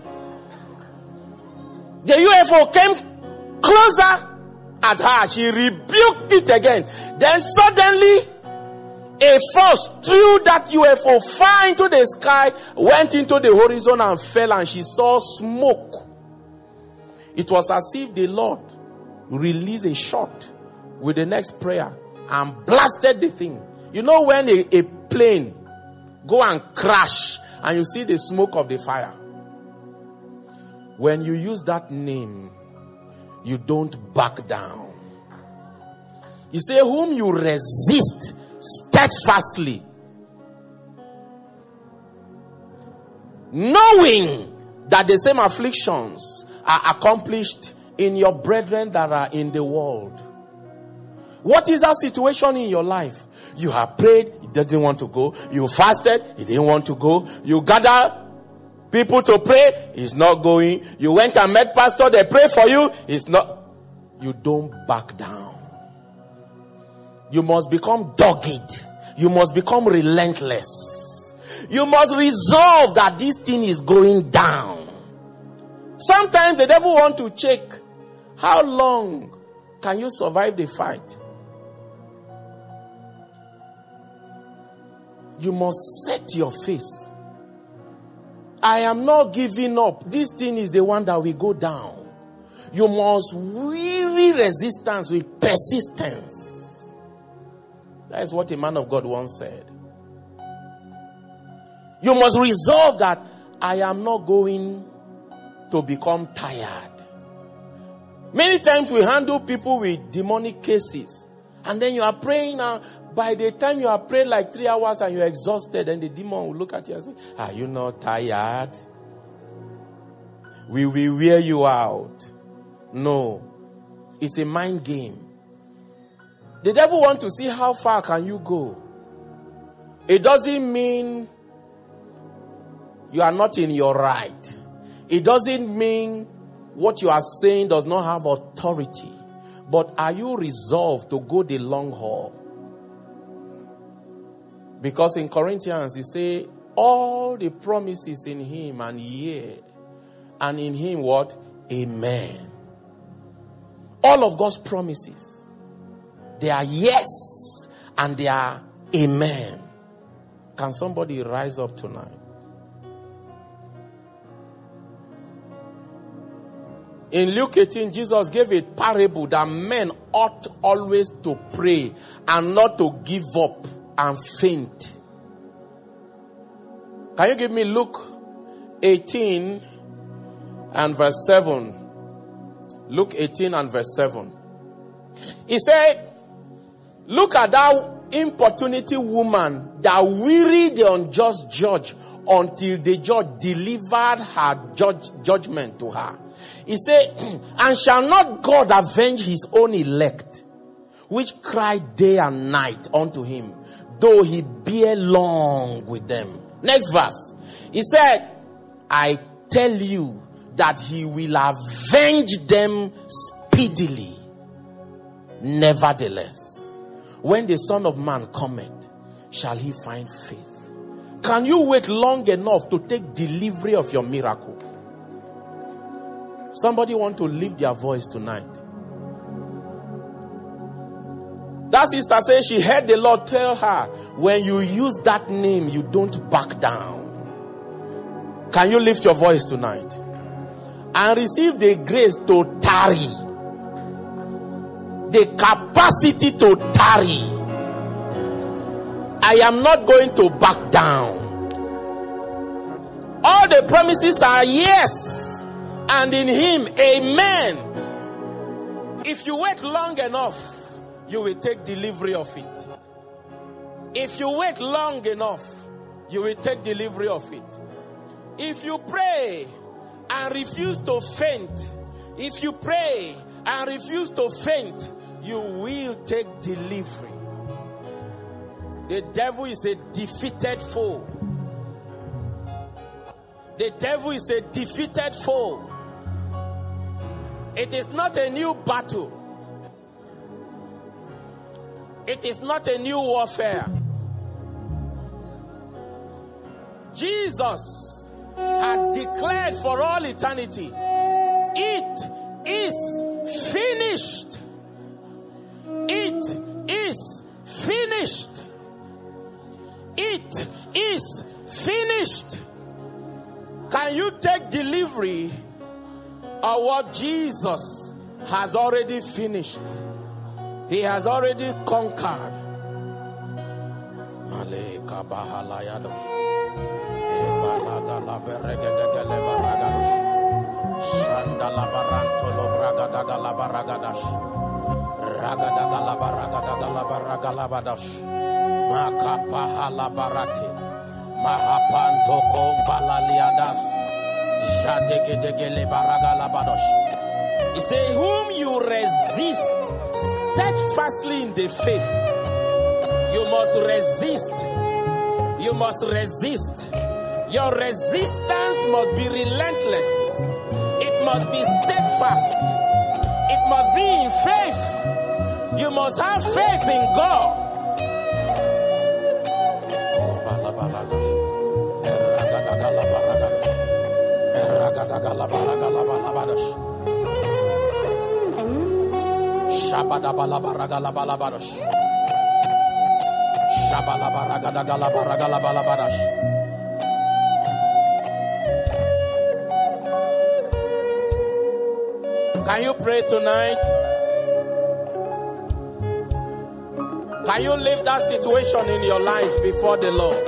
The UFO came closer at her. She rebuked it again. Then suddenly, a force threw that UFO far into the sky, went into the horizon and fell, and she saw smoke. It was as if the Lord released a shot with the next prayer and blasted the thing. You know when a plane go and crash and you see the smoke of the fire? When you use that name, you don't back down. You say, whom you resist steadfastly, knowing that the same afflictions are accomplished in your brethren that are in the world. What is that situation in your life? You have prayed, he doesn't want to go. You fasted, he didn't want to go. You gather people to pray, he's not going. You went and met pastor, they pray for you, he's not. You don't back down. You must become dogged. You must become relentless. You must resolve that this thing is going down. Sometimes the devil wants to check how long can you survive the fight. You must set your face. I am not giving up. This thing is the one that will go down. You must weary resistance with persistence. That is what a man of God once said. You must resolve that I am not going to become tired. Many times we handle people with demonic cases, and then you are praying now. By the time you are praying like 3 hours and you are exhausted, and the demon will look at you and say, are you not tired? We will wear you out. No. It's a mind game. The devil wants to see how far can you go. It doesn't mean you are not in your right. It doesn't mean what you are saying does not have authority. But are you resolved to go the long haul? Because in Corinthians, he say, all the promises in him and yea, and in him what? Amen. All of God's promises, they are yes and they are amen. Can somebody rise up tonight? In Luke 18, Jesus gave a parable that men ought always to pray and not to give up and faint. Can you give me Luke 18 and verse 7? Luke 18 and verse 7. He said, look at that importunity woman that wearied the unjust judge until the judge delivered her judgment to her. He said, and shall not God avenge his own elect, which cry day and night unto him, though he bear long with them? Next verse. He said, I tell you that he will avenge them speedily. Nevertheless, when the Son of Man cometh, shall he find faith? Can you wait long enough to take delivery of your miracle? Somebody want to lift their voice tonight. That sister says she heard the Lord tell her, when you use that name, you don't back down. Can you lift your voice tonight? And receive the grace to tarry. The capacity to tarry. I am not going to back down. All the promises are yes. And in him, amen. If you wait long enough, you will take delivery of it. If you wait long enough, you will take delivery of it. If you pray and refuse to faint, If you pray and refuse to faint, you will take delivery. The devil is a defeated foe. The devil is a defeated foe. It is not a new battle. It is not a new warfare. Jesus had declared for all eternity, it is finished. It is finished. It is finished. Can you take delivery of what Jesus has already finished? He has already conquered. Mahapanto kombalaliadas. Jadegedegele baragalabadosh. He says, whom you resist steadfastly in the faith. You must resist. You must resist. Your resistance must be relentless. It must be steadfast. It must be in faith. You must have faith in God. Can you pray tonight? Can you leave that situation in your life before the Lord?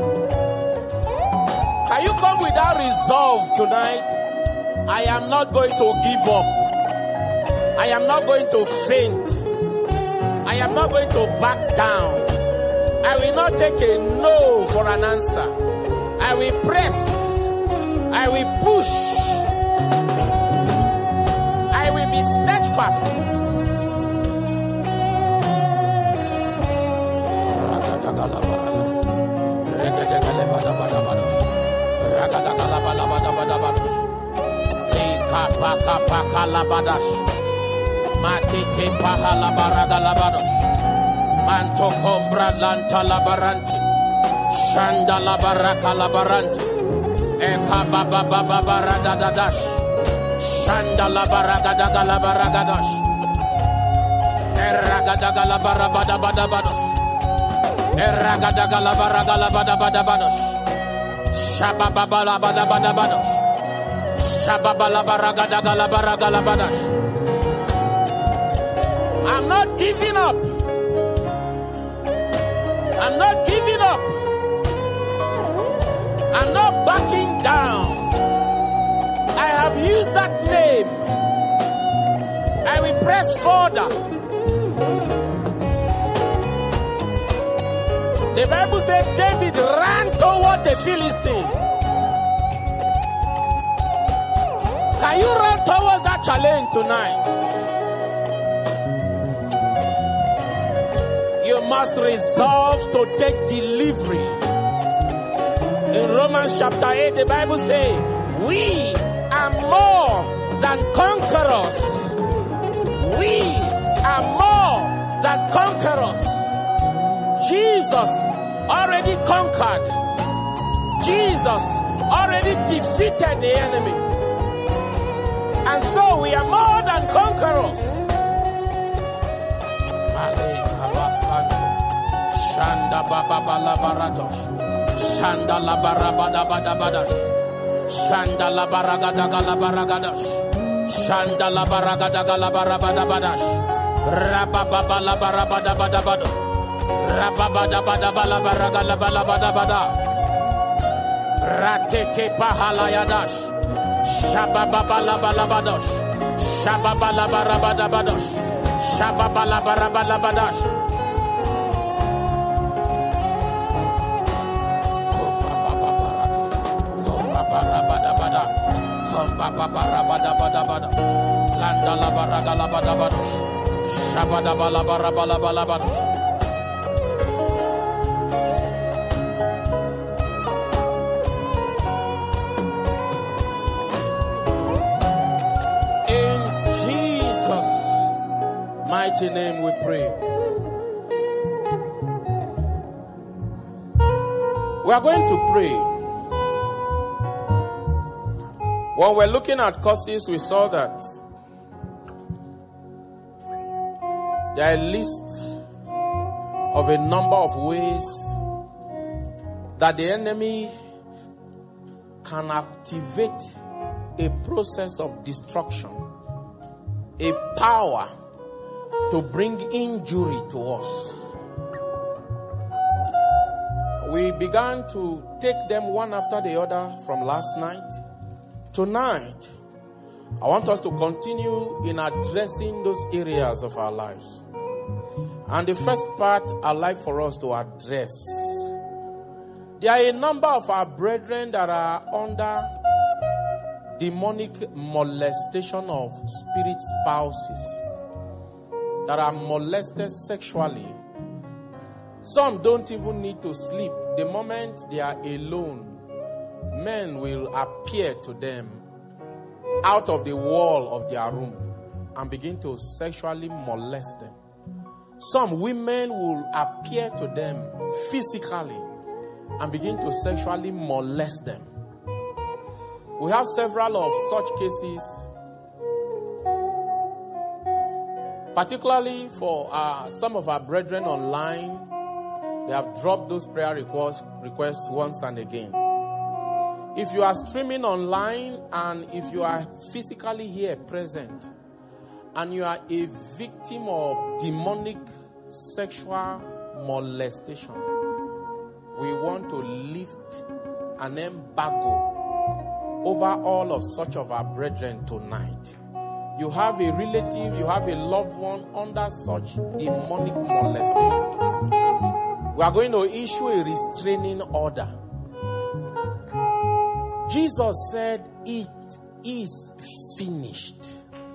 Can you come with that resolve tonight? I am not going to give up. I am not going to faint. I am not going to back down. I will not take a no for an answer. I will press. I will push. I will be steadfast. Matike pahala baraga labados. Manto combra lanta labaranti. Shanda labaraka labaranti. Eka baba baba barada dadash. Shanda labaraga daga labaragadash. Eraga daga labarabada badabados. Eraga daga labaraga labada badabados. Shababa labada badabados. Shababa labaraga daga labaraga labadash. I'm not giving up. I'm not giving up. I'm not backing down. I have used that name. I will press further. The Bible said David ran toward the Philistine. Can you run towards that challenge tonight? You must resolve to take delivery. In Romans chapter 8, the Bible says, we are more than conquerors. We are more than conquerors. Jesus already conquered. Jesus already defeated the enemy. And so we are more than conquerors. Shanda baba balabaratos. Shanda la barabada badabadash. Shanda la baragada galabaragadas. Shanda la baragada galabarabada badash. Rababa la barabada badabado. Rababada badabala baragala balabada bada. Rateke pahalayadash. Shababa la balabadosh. Shababa la barabada badosh. Shababa la barabala badash. Bada bada bada. In Jesus' mighty name we pray. We are going to pray. When we're looking at causes, we saw that there are a list of a number of ways that the enemy can activate a process of destruction, a power to bring injury to us. We began to take them one after the other from last night. Tonight, I want us to continue in addressing those areas of our lives. And the first part I'd like for us to address. There are a number of our brethren that are under demonic molestation of spirit spouses, that are molested sexually. Some don't even need to sleep. The moment they are alone, men will appear to them out of the wall of their room and begin to sexually molest them. Some women will appear to them physically and begin to sexually molest them. We have several of such cases, particularly for some of our brethren online. They have dropped those prayer requests once and again. If you are streaming online and if you are physically here present and you are a victim of demonic sexual molestation, we want to lift an embargo over all of such of our brethren tonight. You have a relative, you have a loved one under such demonic molestation. We are going to issue a restraining order. Jesus said, "It is finished."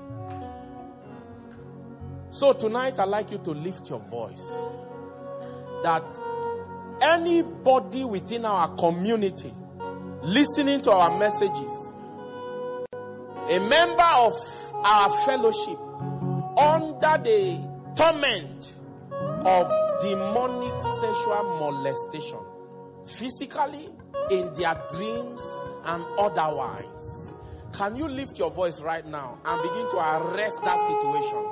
So tonight I'd like you to lift your voice. That anybody within our community listening to our messages, a member of our fellowship under the torment of demonic sexual molestation, physically, in their dreams and otherwise, can you lift your voice right now and begin to arrest that situation?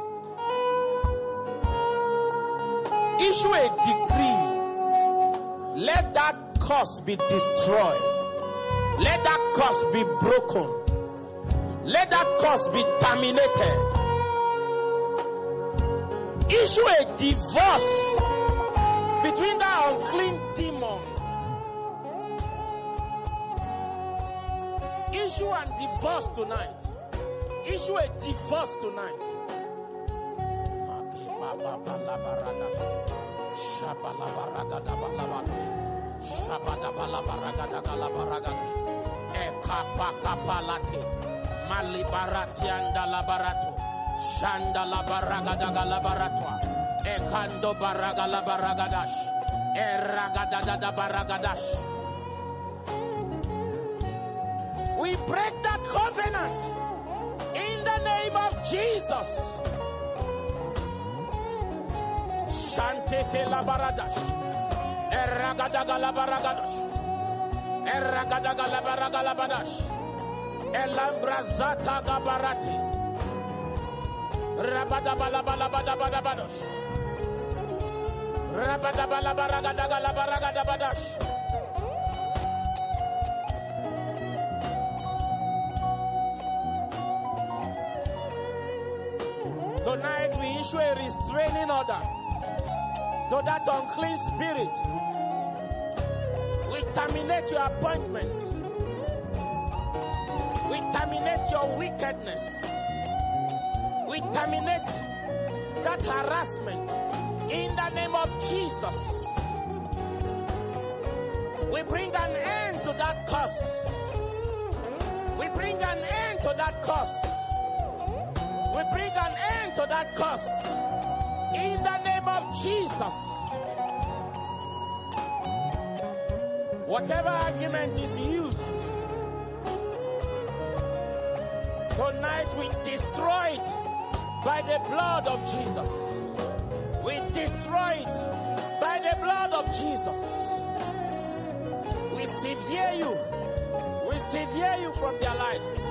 Issue a decree. Let that curse be destroyed. Let that curse be broken. Let that curse be terminated. Issue a divorce between that unclean demon. Issue a divorce tonight. Issue a divorce tonight. Shanda la baragada galabaratwa, ekando baragala baragadash, eragada baragadash. We break that covenant in the name of Jesus. Shanteke la baradash, eragada galabaragadosh, eragada galabaragalabadosh, elambrazata gabarati. Rabadabalabalabalabadabadosh. Rabadabalabaragadagalabaragadabadosh. Tonight we issue a restraining order to that unclean spirit. We terminate your appointments. We terminate your wickedness. We terminate that harassment in the name of Jesus. We bring an end to that curse. We bring an end to that curse. We that curse. In the name of Jesus. Whatever argument is used, tonight we destroy it by the blood of Jesus. We destroy it by the blood of Jesus. We sever you. We sever you from their lives.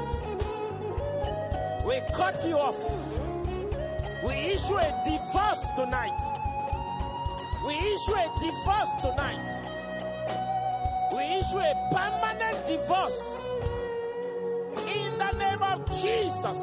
We cut you off. We issue a divorce tonight. We issue a divorce tonight. We issue a permanent divorce in the name of Jesus.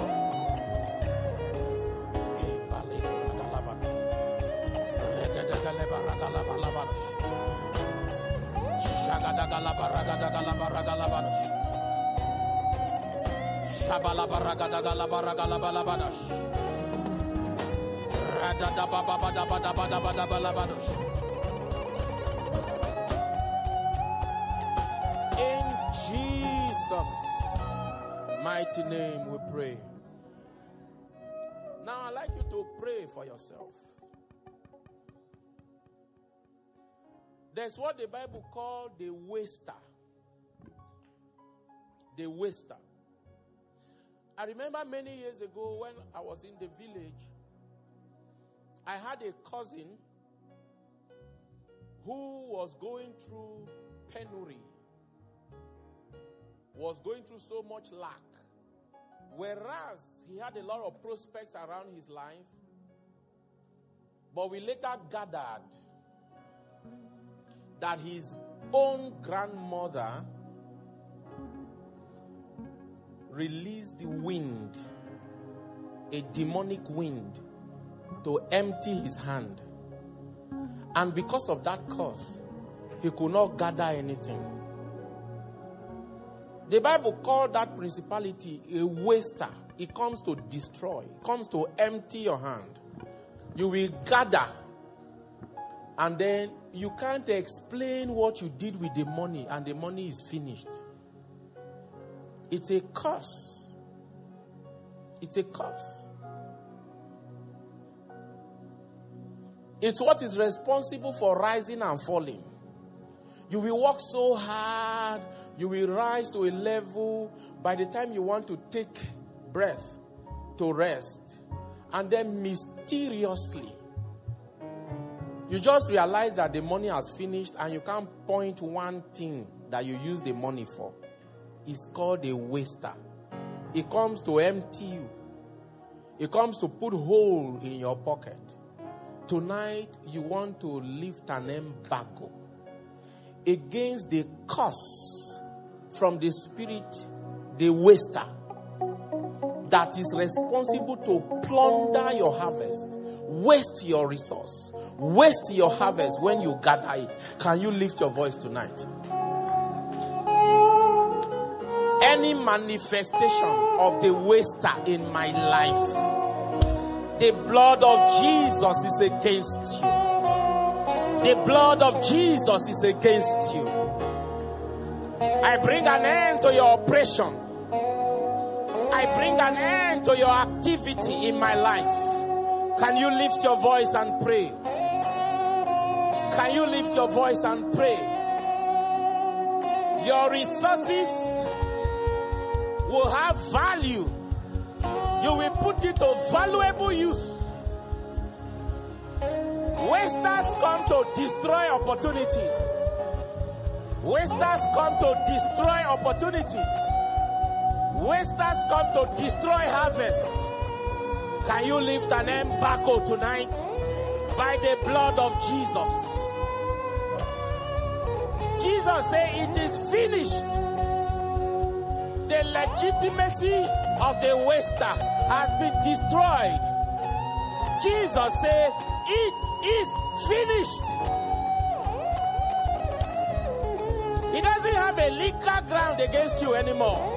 In Jesus' mighty name we pray. Now I'd like you to pray for yourself. There's what the Bible calls the waster. The waster. I remember many years ago when I was in the village, I had a cousin who was going through penury, was going through so much lack. Whereas he had a lot of prospects around his life, but we later gathered that his own grandmother released the wind, a demonic wind, to empty his hand. And because of that cause, he could not gather anything. The Bible called that principality a waster. It comes to destroy. It comes to empty your hand. You will gather, and then you can't explain what you did with the money, and the money is finished. It's a curse. It's a curse. It's what is responsible for rising and falling. You will work so hard, you will rise to a level, by the time you want to take breath to rest, and then mysteriously, you just realize that the money has finished and you can't point one thing that you use the money for. It's called a waster. It comes to empty you. It comes to put hole in your pocket. Tonight, you want to lift an embargo against the curse from the spirit, the waster, that is responsible to plunder your harvest, waste your resource, waste your harvest when you gather it. Can you lift your voice tonight? Any manifestation of the waster in my life, the blood of Jesus is against you. The blood of Jesus is against you. I bring an end to your oppression. I bring an end to your activity in my life. Can you lift your voice and pray? Can you lift your voice and pray? Your resources will have value. You will put it to valuable use. Wasters come to destroy opportunities. Wasters come to destroy opportunities. Wasters come to destroy harvest. Can you lift an embargo tonight by the blood of Jesus? Jesus said it is finished. The legitimacy of the waster has been destroyed. Jesus said it is finished. He doesn't have a legal ground against you anymore.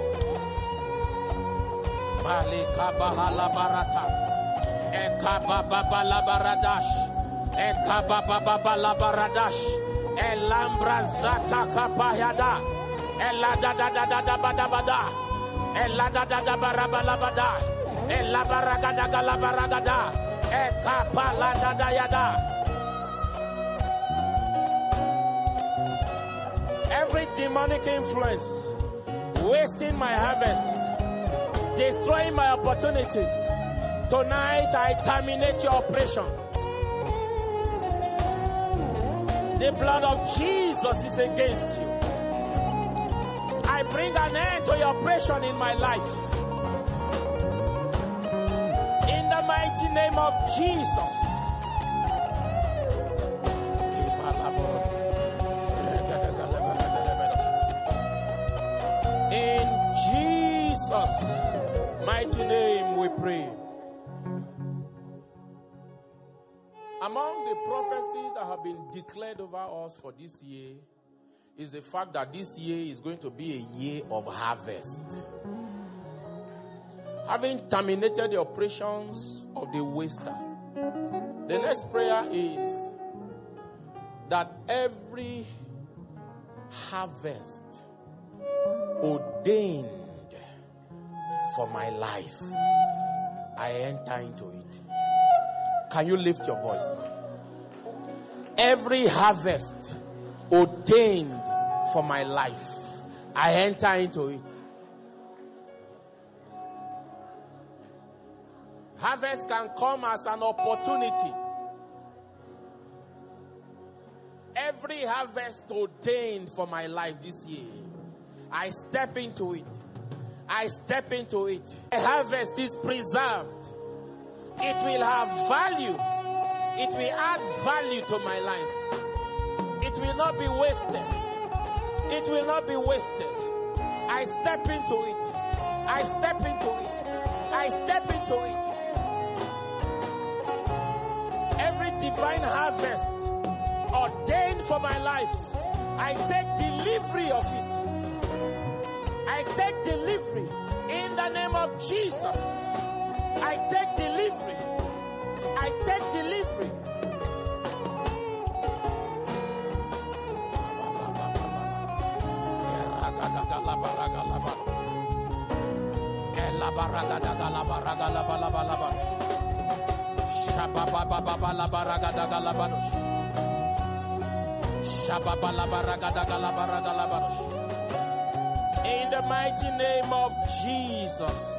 Malika bahala barata, ekaba babala baradash, ekaba babala baradash, elambra zata kapayada, elada da da da da bada bada, elada da da barabala bada, Elabaragada galabaragada. Ekapaladadayada. Every demonic influence wasting my harvest, destroying my opportunities, tonight I terminate your operation. The blood of Jesus is against you. I bring an end to your oppression in my life. In the mighty name of Jesus. In Jesus' mighty name we pray. Among the prophecies that have been declared over us for this year is the fact that this year is going to be a year of harvest. Having terminated the operations of the waster, the next prayer is that every harvest ordained for my life, I enter into it. Can you lift your voice now? Every harvest ordained for my life, I enter into it. Harvest can come as an opportunity. Every harvest ordained for my life this year, I step into it. I step into it. A harvest is preserved. It will have value. It will add value to my life. It will not be wasted. It will not be wasted. I step into it. I step into it. I step into it. Every divine harvest ordained for my life, I take delivery of it. I take delivery in the name of Jesus. I take delivery. I take delivery. In the mighty name of Jesus.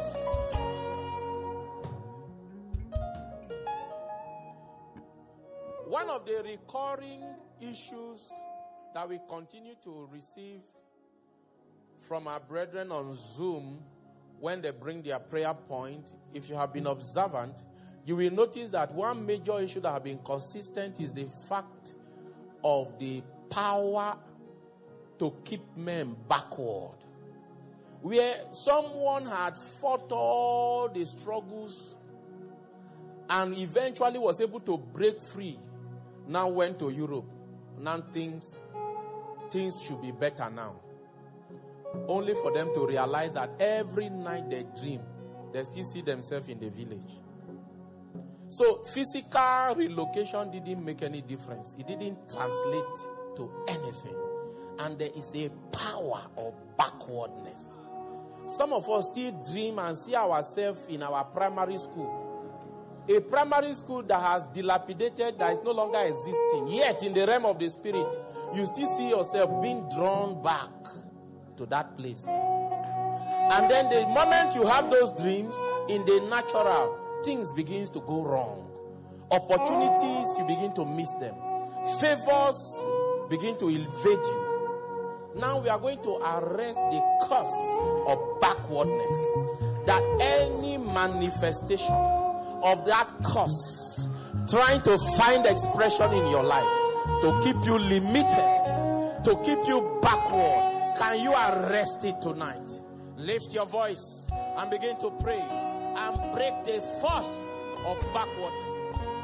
One of the recurring issues that we continue to receive from our brethren on Zoom when they bring their prayer point, if you have been observant, you will notice that one major issue that has been consistent is the fact of the power to keep men backward. Where someone had fought all the struggles and eventually was able to break free, now went to Europe. Now things should be better now. Only for them to realize that every night they dream, they still see themselves in the village. So physical relocation didn't make any difference. It didn't translate to anything. And there is a power of backwardness. Some of us still dream and see ourselves in our primary school. A primary school that has dilapidated, that is no longer existing. Yet in the realm of the spirit, you still see yourself being drawn back to that place. And then the moment you have those dreams, in the natural, things begins to go wrong. Opportunities, you begin to miss them. Favors begin to evade you. Now we are going to arrest the curse of backwardness. That any manifestation of that curse trying to find expression in your life to keep you limited, to keep you backward, can you arrest it tonight? Lift your voice and begin to pray and break the force of backwardness.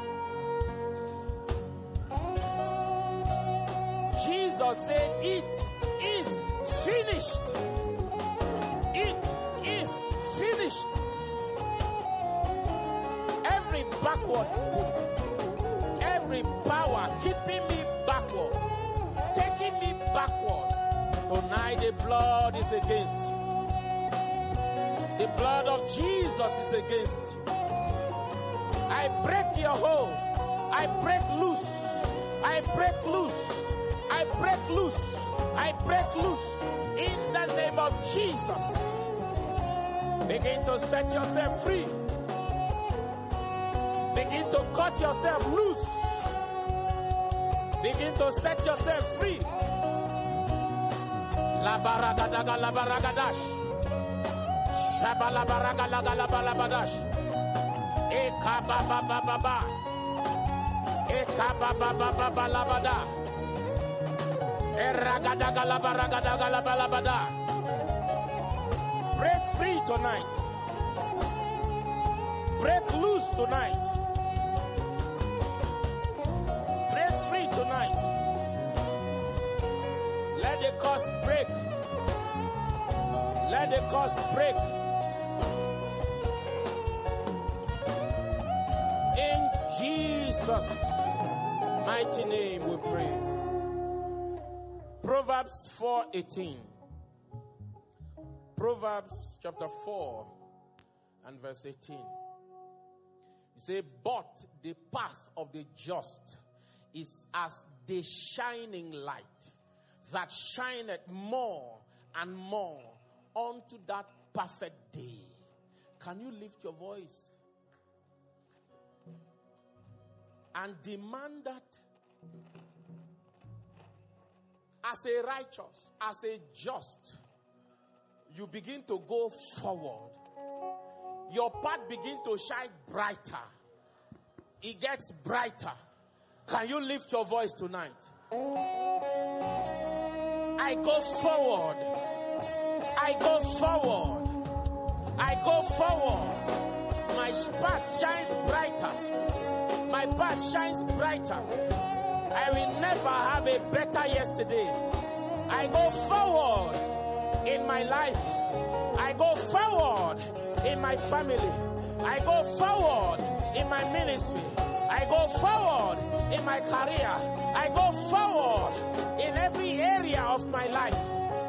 Jesus said, "It is finished. It is finished." Every backward spirit, every power keeping me backward, taking me backward, tonight the blood is against you. The blood of Jesus is against you. I break your hold. I break loose. I break loose. I break loose. I break loose. In the name of Jesus. Begin to set yourself free. Begin to cut yourself loose. Begin to set yourself free. La baragadaga la baragadash. Shabala baragalaga la balabadash. Eka baba baba. Eka baba baba labada. Eragadaga la baragadaga la balabada. Break free tonight. Break loose tonight. Break free tonight. Let the curse break. Let the curse break. In Jesus' mighty name we pray. Proverbs 4:18. Proverbs chapter 4 and verse 18. He says, but the path of the just is as the shining light that shineth more and more unto that perfect day. Can you lift your voice and demand that as a righteous, as a just, you begin to go forward. Your path begin to shine brighter. It gets brighter. Can you lift your voice tonight? I go forward. I go forward. I go forward. My path shines brighter. My path shines brighter. I will never have a better yesterday. I go forward in my life. I go forward in my family. I go forward in my ministry. I go forward in my career. I go forward in every area of my life.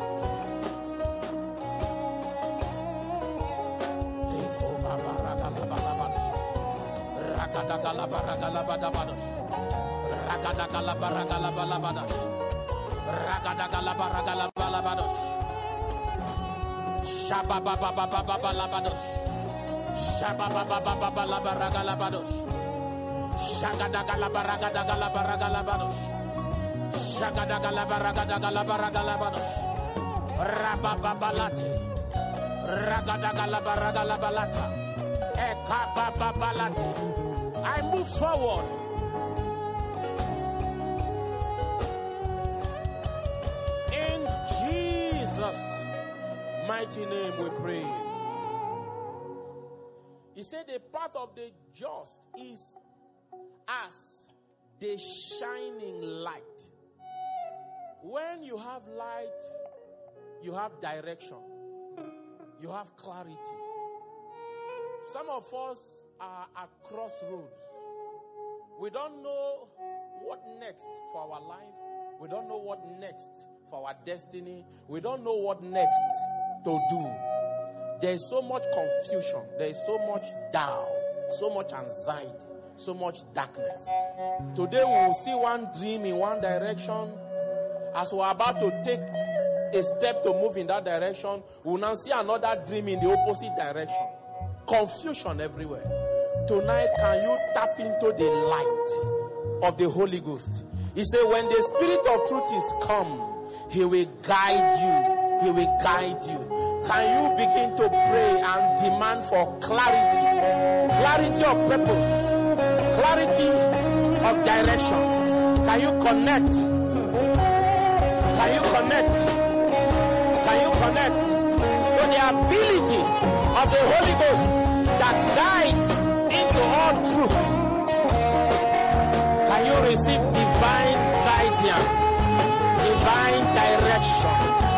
Shabababababalabados. Shabababababalabaragalabados. Shagadagalabaragadagalabaragalabarados. Shagadagalabaragadagalabaragalabarados. Rabababalate. Ragadagalabaragalabalata. Ekabababalate. I move forward. In Jesus' mighty name we pray. He said the path of the just is as the shining light. When you have light, you have direction. You have clarity. Some of us are at crossroads. We don't know what next for our life. We don't know what next for our destiny. We don't know what next to do. There is so much confusion. There is so much doubt, so much anxiety, so much darkness. Today we will see one dream in one direction. As we are about to take a step to move in that direction, we will now see another dream in the opposite direction. Confusion everywhere. Tonight, can you tap into the light of the Holy Ghost? He said, when the Spirit of truth is come, He will guide you. He will guide you. Can you begin to pray and demand for clarity? Clarity of purpose. Clarity of direction. Can you connect? Can you connect? Can you connect to the ability of the Holy Ghost that guides into all truth? Can you receive divine guidance, divine direction?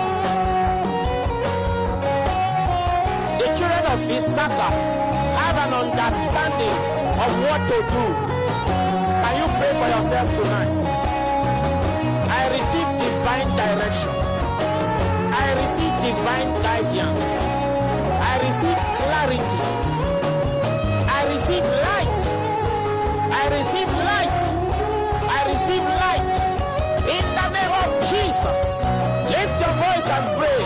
The children of Issachar have an understanding of what to do. Can you pray for yourself tonight? I receive divine direction. I receive divine guidance. I receive clarity. I receive light. I receive light. I receive light. In the name of Jesus. Lift your voice and pray.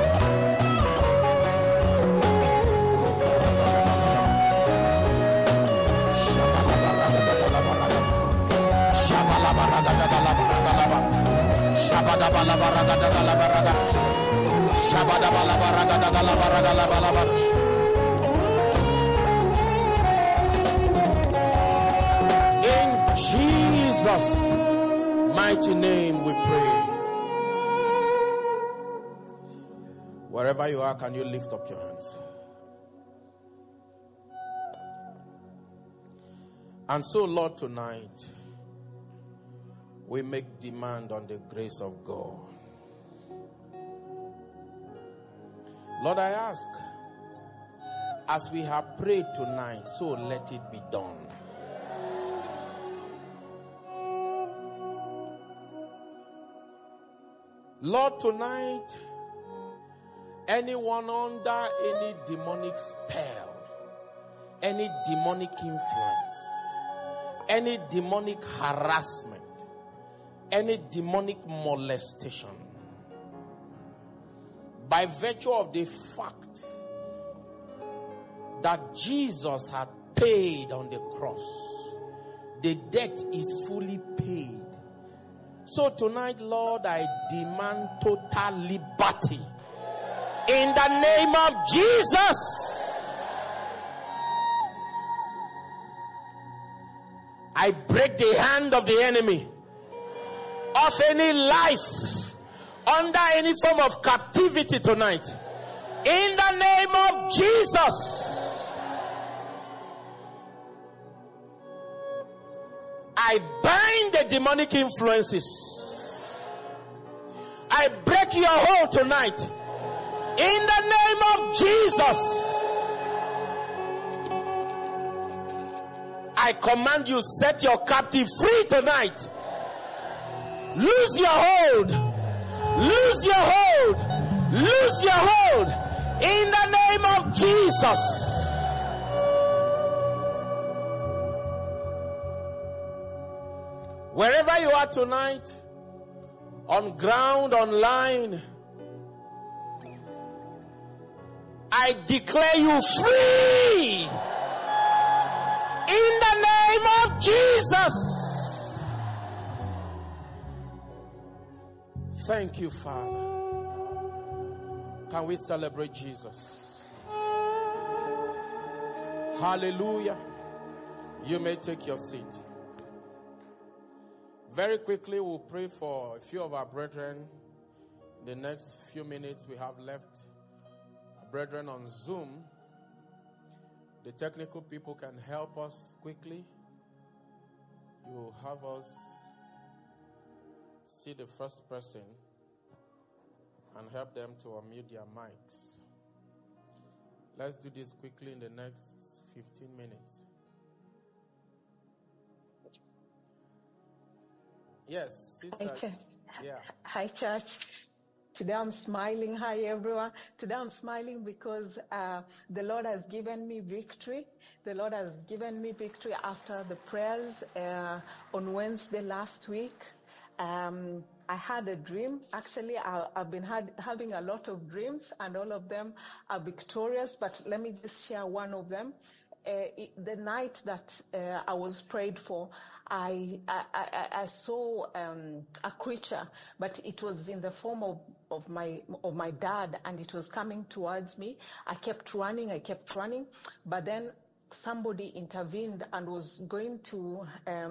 In Jesus' mighty name we pray. Wherever you are, can you lift up your hands? And so, Lord, tonight we make demand on the grace of God. Lord, I ask, as we have prayed tonight, so let it be done. Lord, tonight, anyone under any demonic spell, any demonic influence, any demonic harassment, any demonic molestation, by virtue of the fact that Jesus had paid on the cross, the debt is fully paid. So tonight, Lord, I demand total liberty in the name of Jesus. I break the hand of the enemy of any life under any form of captivity tonight. In the name of Jesus. I bind the demonic influences. I break your hold tonight. In the name of Jesus. I command you, set your captive free tonight. Lose your hold. Lose your hold. Lose your hold. In the name of Jesus. Wherever you are tonight, on ground, online, I declare you free. In the name of Jesus. Thank you, Father. Can we celebrate Jesus? Hallelujah. You may take your seat. Very quickly, we'll pray for a few of our brethren. In the next few minutes we have left, brethren on Zoom. The technical people can help us quickly. You will have us see the first person and help them to unmute their mics. Let's do this quickly in the next 15 minutes. Yes, sister. Hi, church. Yeah. Hi, church. Today I'm smiling. Hi, everyone. Today I'm smiling because the Lord has given me victory. The Lord has given me victory after the prayers on Wednesday last week. I had a dream. Actually, I've been having a lot of dreams, and all of them are victorious. But let me just share one of them. The night that I was prayed for, I saw a creature, but it was in the form of my dad, and it was coming towards me. I kept running, but then somebody intervened and was going to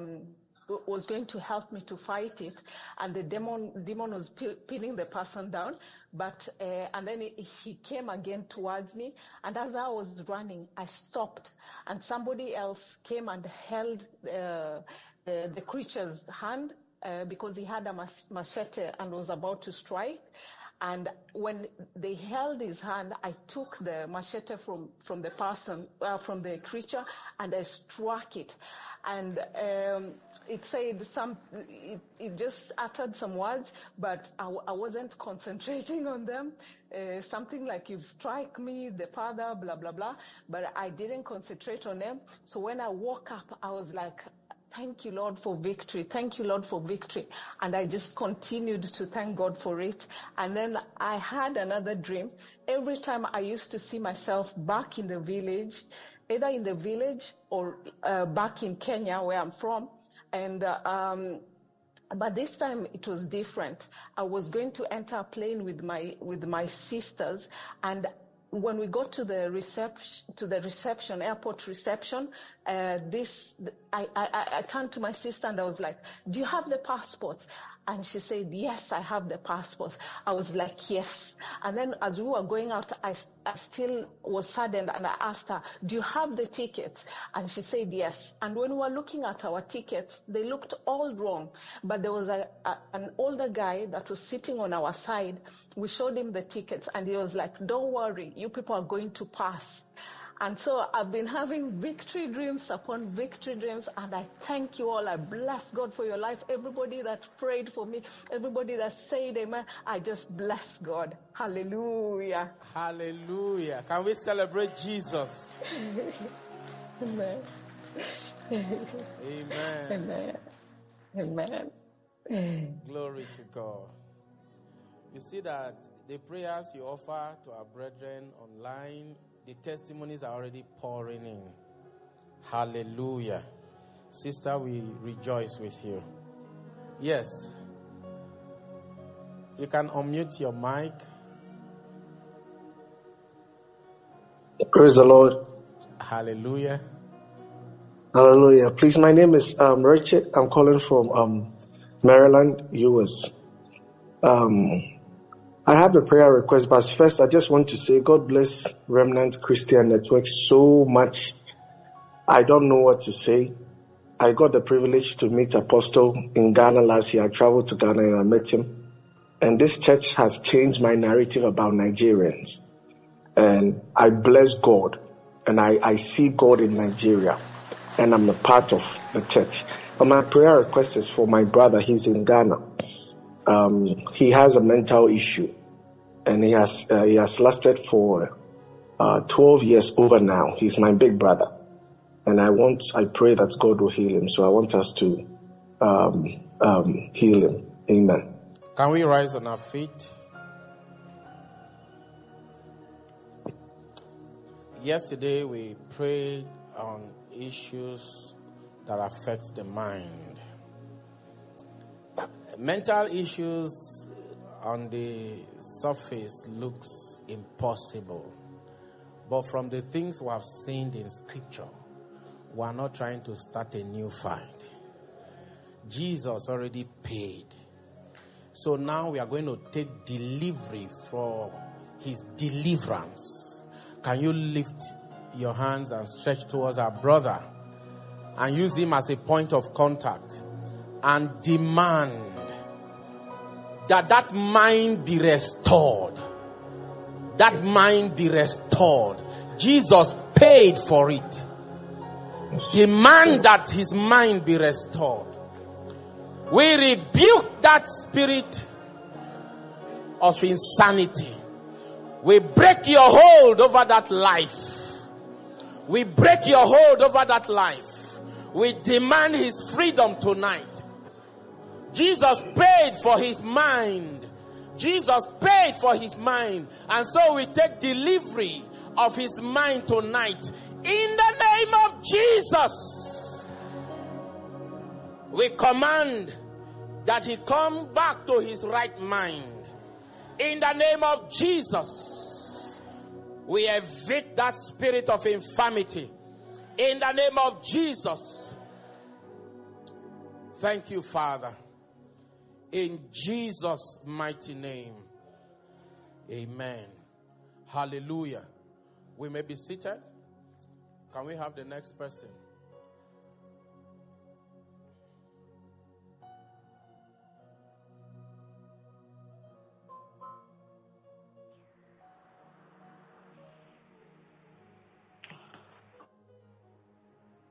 help me to fight it, and the demon was pinning the person down, but and then he came again towards me, and as I was running, I stopped, and somebody else came and held the creature's hand because he had a machete and was about to strike. And when they held his hand, I took the machete from the person, from the creature, and I struck it. And it said it just uttered some words, but I wasn't concentrating on them. Something like, "You strike me, the Father, blah, blah, blah." But I didn't concentrate on them. So when I woke up, I was like, "Thank you, Lord, for victory. Thank you, Lord, for victory." And I just continued to thank God for it. And then I had another dream. Every time I used to see myself back in the village, either in the village or back in Kenya, where I'm from. And but this time it was different. I was going to enter a plane with my sisters, and when we got to the reception, airport reception, I turned to my sister and I was like, "Do you have the passports?" And she said, "Yes, I have the passports." I was like, "Yes." And then as we were going out, I still was saddened, and I asked her, "Do you have the tickets?" And she said, "Yes." And when we were looking at our tickets, they looked all wrong. But there was an older guy that was sitting on our side. We showed him the tickets, and he was like, "Don't worry, you people are going to pass." And so I've been having victory dreams upon victory dreams, and I thank you all. I bless God for your life. Everybody that prayed for me, everybody that said amen, I just bless God. Hallelujah. Hallelujah. Can we celebrate Jesus? Amen. Amen. Amen. Amen. Glory to God. You see that the prayers you offer to our brethren online, the testimonies are already pouring in. Hallelujah. Sister, we rejoice with you. Yes. You can unmute your mic. Praise the Lord. Hallelujah. Hallelujah. Please, my name is Richard. I'm calling from Maryland, US. I have a prayer request, but first I just want to say God bless Remnant Christian Network so much. I don't know what to say. I got the privilege to meet Apostle in Ghana last year. I traveled to Ghana and I met him. And this church has changed my narrative about Nigerians. And I bless God. And I see God in Nigeria. And I'm a part of the church. But my prayer request is for my brother. He's in Ghana. He has a mental issue. And he has lasted for 12 years over now. He's my big brother. And I pray that God will heal him. So I want us to heal him. Amen. Can we rise on our feet? Yesterday we prayed on issues that affect the mind. Mental issues on the surface looks impossible. But from the things we have seen in scripture, we are not trying to start a new fight. Jesus already paid. So now we are going to take delivery for his deliverance. Can you lift your hands and stretch towards our brother and use him as a point of contact and demand that mind be restored. That mind be restored. Jesus paid for it. Demand that his mind be restored. We rebuke that spirit of insanity. We break your hold over that life. We break your hold over that life. We demand his freedom tonight. Jesus paid for his mind. Jesus paid for his mind. And so we take delivery of his mind tonight. In the name of Jesus, we command that he come back to his right mind. In the name of Jesus, we evict that spirit of infirmity. In the name of Jesus. Thank you, Father. In Jesus' mighty name. Amen. Hallelujah. We may be seated. Can we have the next person?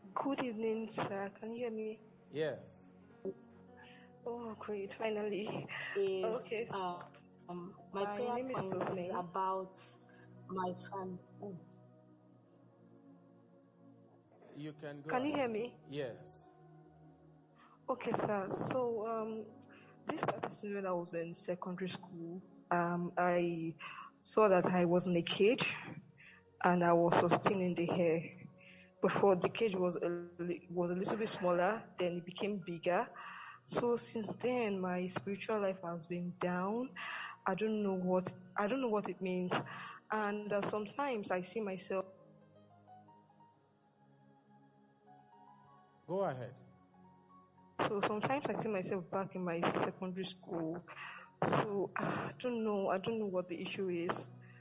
Good evening, sir. Can you hear me? Yes. Oh, great. Finally. Okay. My prayer point is about my family. You can go. Can you hear me? Yes. Okay, sir. So, this started when I was in secondary school. I saw that I was in a cage and I was sustained in the air. Before, the cage was a little bit smaller, then it became bigger. So since then, my spiritual life has been down. I don't know what it means, and sometimes I see myself. Go ahead. So sometimes I see myself back in my secondary school. So I don't know what the issue is.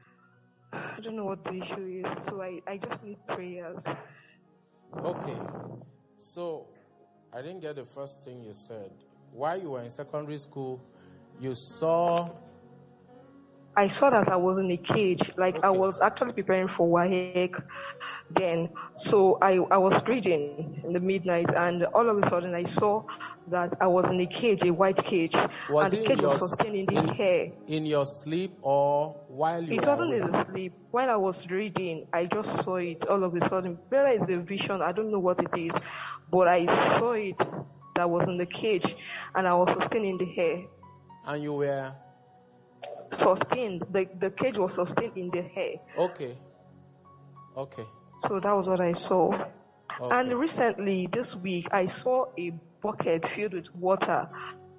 So I just need prayers. Okay. So I didn't get the first thing you said. While you were in secondary school, you saw... I saw that I was in a cage. Okay. I was actually preparing for WAEC then. So I was reading in the midnight, and all of a sudden I saw that I was in a cage, a white cage. Was and the cage was sustained in the air. In your sleep or while you were... It wasn't in the sleep. While I was reading, I just saw it all of a sudden. Whether it's a vision, I don't know what it is, but I saw it that was in the cage, and I was sustained in the air. And you were... sustained. The cage was sustained in the air. Okay. So that was what I saw. Okay. And recently, this week, I saw a bucket filled with water.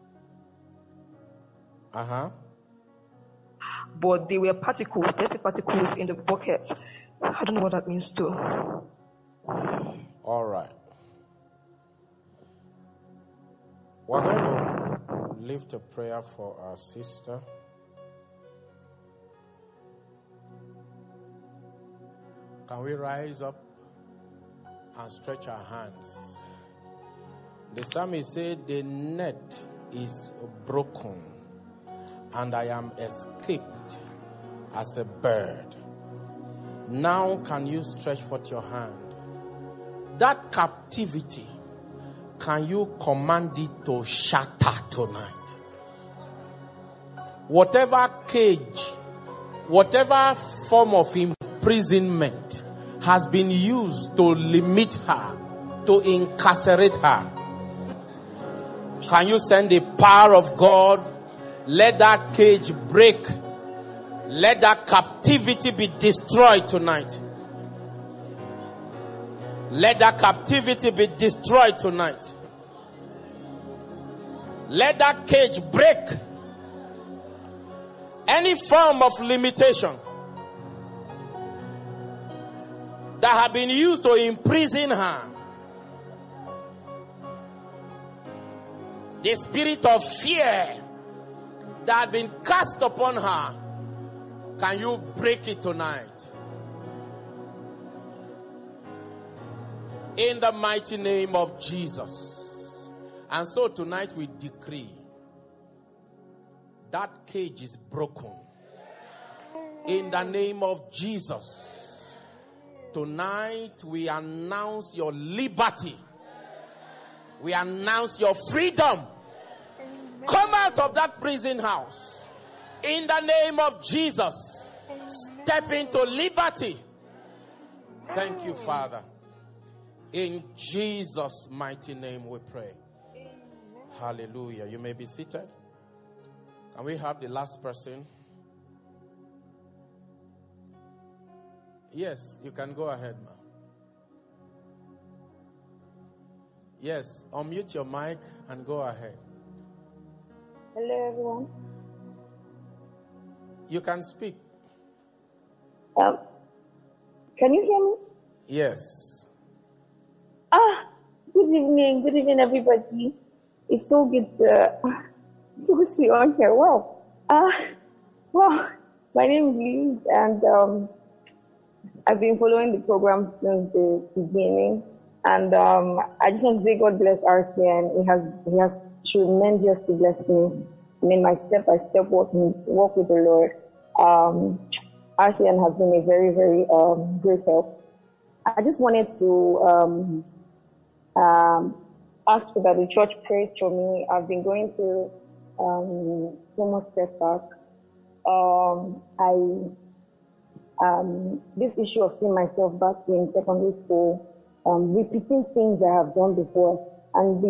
But there were particles, dirty particles in the bucket. I don't know what that means too. All right. We're going to lift a prayer for our sister. Can we rise up and stretch our hands? The psalmist said, the net is broken and I am escaped as a bird. Now can you stretch forth your hand? That captivity, can you command it to shatter tonight? Whatever cage, whatever form of imprisonment has been used to limit her, to incarcerate her, can you send the power of God? Let that cage break. Let that captivity be destroyed tonight. Let that captivity be destroyed tonight. Let that cage break. Any form of limitation that have been used to imprison her, the spirit of fear that had been cast upon her, can you break it tonight? In the mighty name of Jesus. And so tonight we decree that cage is broken. In the name of Jesus. Tonight we announce your liberty. We announce your freedom. Come out of that prison house. In the name of Jesus. Step into liberty. Thank you, Father. In Jesus' mighty name we pray. Hallelujah. You may be seated. Can we have the last person? Yes, you can go ahead, ma'am. Yes, unmute your mic and go ahead. Hello, everyone. You can speak. Can you hear me? Yes. Good evening, everybody. It's so good to be on here. Wow. My name is Lee, and I've been following the program since the beginning. And I just want to say God bless RCN. He has tremendously blessed me. I mean, my step-by-step walk with the Lord. RCN has been a very, very great help. I just wanted to asked that the church prays for me. I've been going through so much setback. This issue of seeing myself back in secondary school, repeating things I have done before, and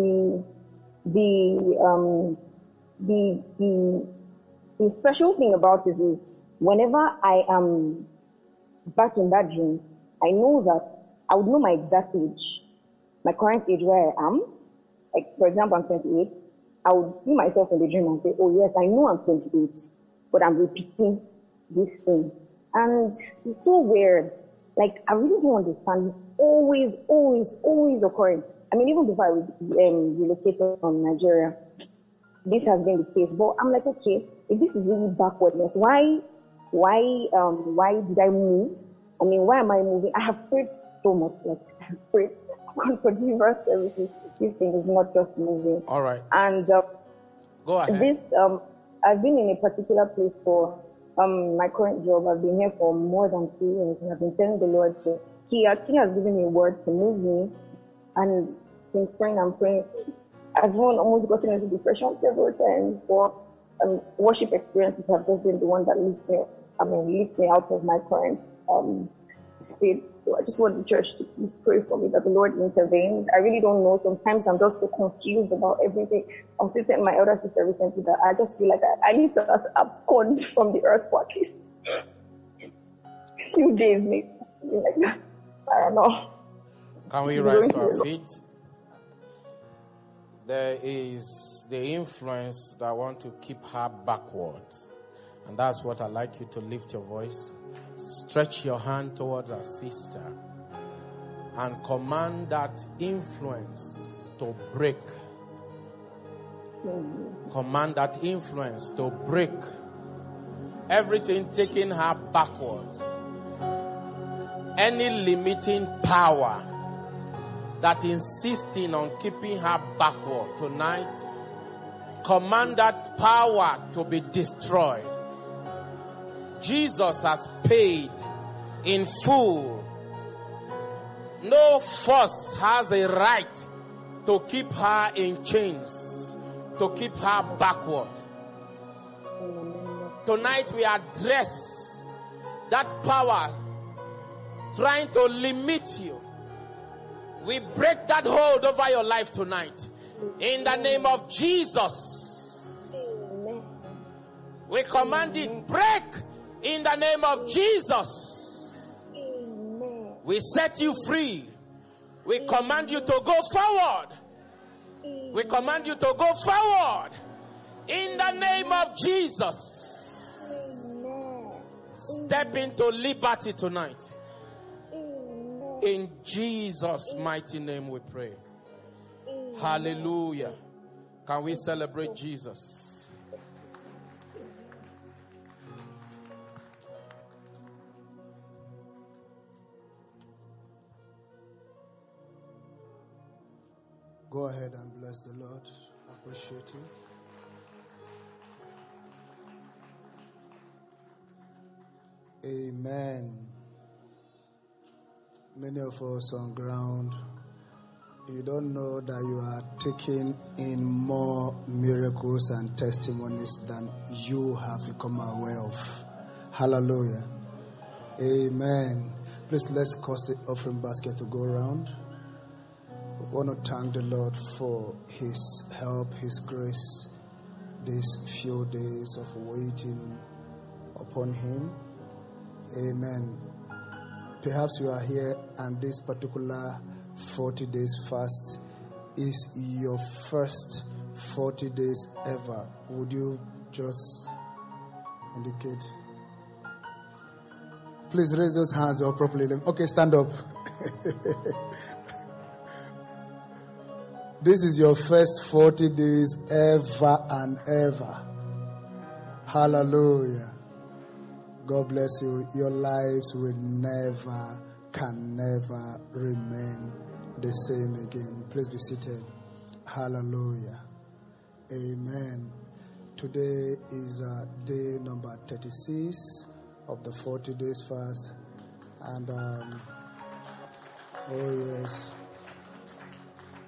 the special thing about it is whenever I am back in that dream, I know that I would know my exact age, my current age where I am. Like, for example, I'm 28. I would see myself in the dream and say, oh yes, I know I'm 28, but I'm repeating this thing. And it's so weird. Like, I really don't understand. It's always occurring. I mean, even before I relocated from Nigeria, this has been the case. But I'm like, okay, if this is really backwardness, why did I move? I mean, why am I moving? I have prayed so much. Like, I have prayed God forgive us everything. This thing is not just moving. All right. And go ahead. This I've been in a particular place for my current job. I've been here for more than 2 years, and I've been telling the Lord He actually has given me a word to move me. And since praying and praying, I've almost gotten into depression several times. For worship experiences have just been the one that lifts me out of my current state. So I just want the church to please pray for me that the Lord intervenes. I really don't know. Sometimes I'm just so confused about everything. I was sitting with my elder sister recently that I just feel like I need to abscond from the earth for at least a few days, maybe. Like that. I don't know. Can we rise to our feet? There is the influence that want to keep her backwards. And that's what I'd like you to lift your voice. Stretch your hand towards a sister and command that influence to break. Command that influence to break. Everything taking her backward. Any limiting power that insisting on keeping her backward tonight, command that power to be destroyed. Jesus has paid in full. No force has a right to keep her in chains, to keep her backward. Tonight we address that power trying to limit you. We break that hold over your life tonight. In the name of Jesus. We command it, break. In the name of Jesus. Amen. We set you free. We command you to go forward. Amen. We command you to go forward. In the name of Jesus. Amen. Step into liberty tonight. Amen. In Jesus' mighty name we pray. Amen. Hallelujah. Can we celebrate Jesus? Go ahead and bless the Lord. Appreciate you. Amen. Many of us on ground, you don't know that you are taking in more miracles and testimonies than you have become aware of. Hallelujah. Amen. Please let's cause the offering basket to go around. I want to thank the Lord for His help, His grace, these few days of waiting upon Him. Amen. Perhaps you are here and this particular 40 days fast is your first 40 days ever. Would you just indicate? Please raise those hands up properly. Okay, stand up. This is your first 40 days ever and ever. Hallelujah. God bless you. Your lives will can never remain the same again. Please be seated. Hallelujah. Amen. Today is day number 36 of the 40 days fast. And, oh yes.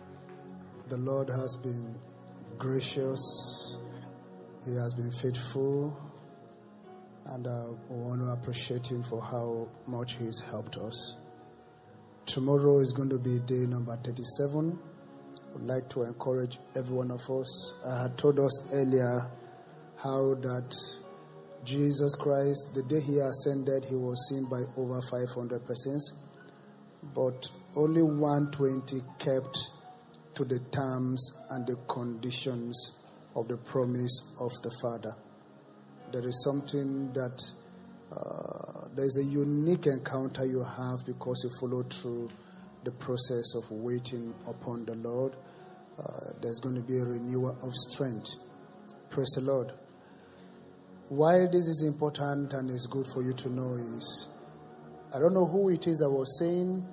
The Lord has been gracious. He has been faithful. And we want to appreciate him for how much he has helped us. Tomorrow is going to be day number 37. I would like to encourage every one of us. I had told us earlier how that Jesus Christ, the day he ascended, he was seen by over 500 persons, but only 120 kept to the terms and the conditions of the promise of the Father. There is something that there's a unique encounter you have because you follow through the process of waiting upon the Lord. There's going to be a renewal of strength. Praise the Lord. Why this is important and is good for you to know is, I don't know who it is that was saying,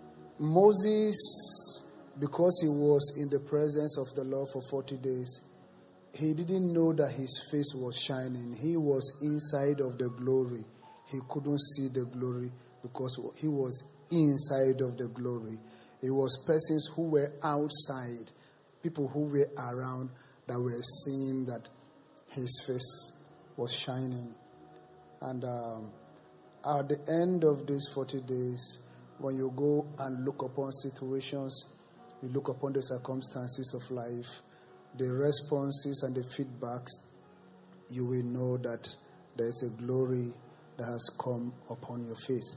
Moses, because he was in the presence of the Lord for 40 days, he didn't know that his face was shining. He was inside of the glory. He couldn't see the glory because he was inside of the glory. It was persons who were outside, people who were around, that were seeing that his face was shining. And at the end of these 40 days, when you go and look upon situations, you look upon the circumstances of life, the responses and the feedbacks, you will know that there is a glory that has come upon your face.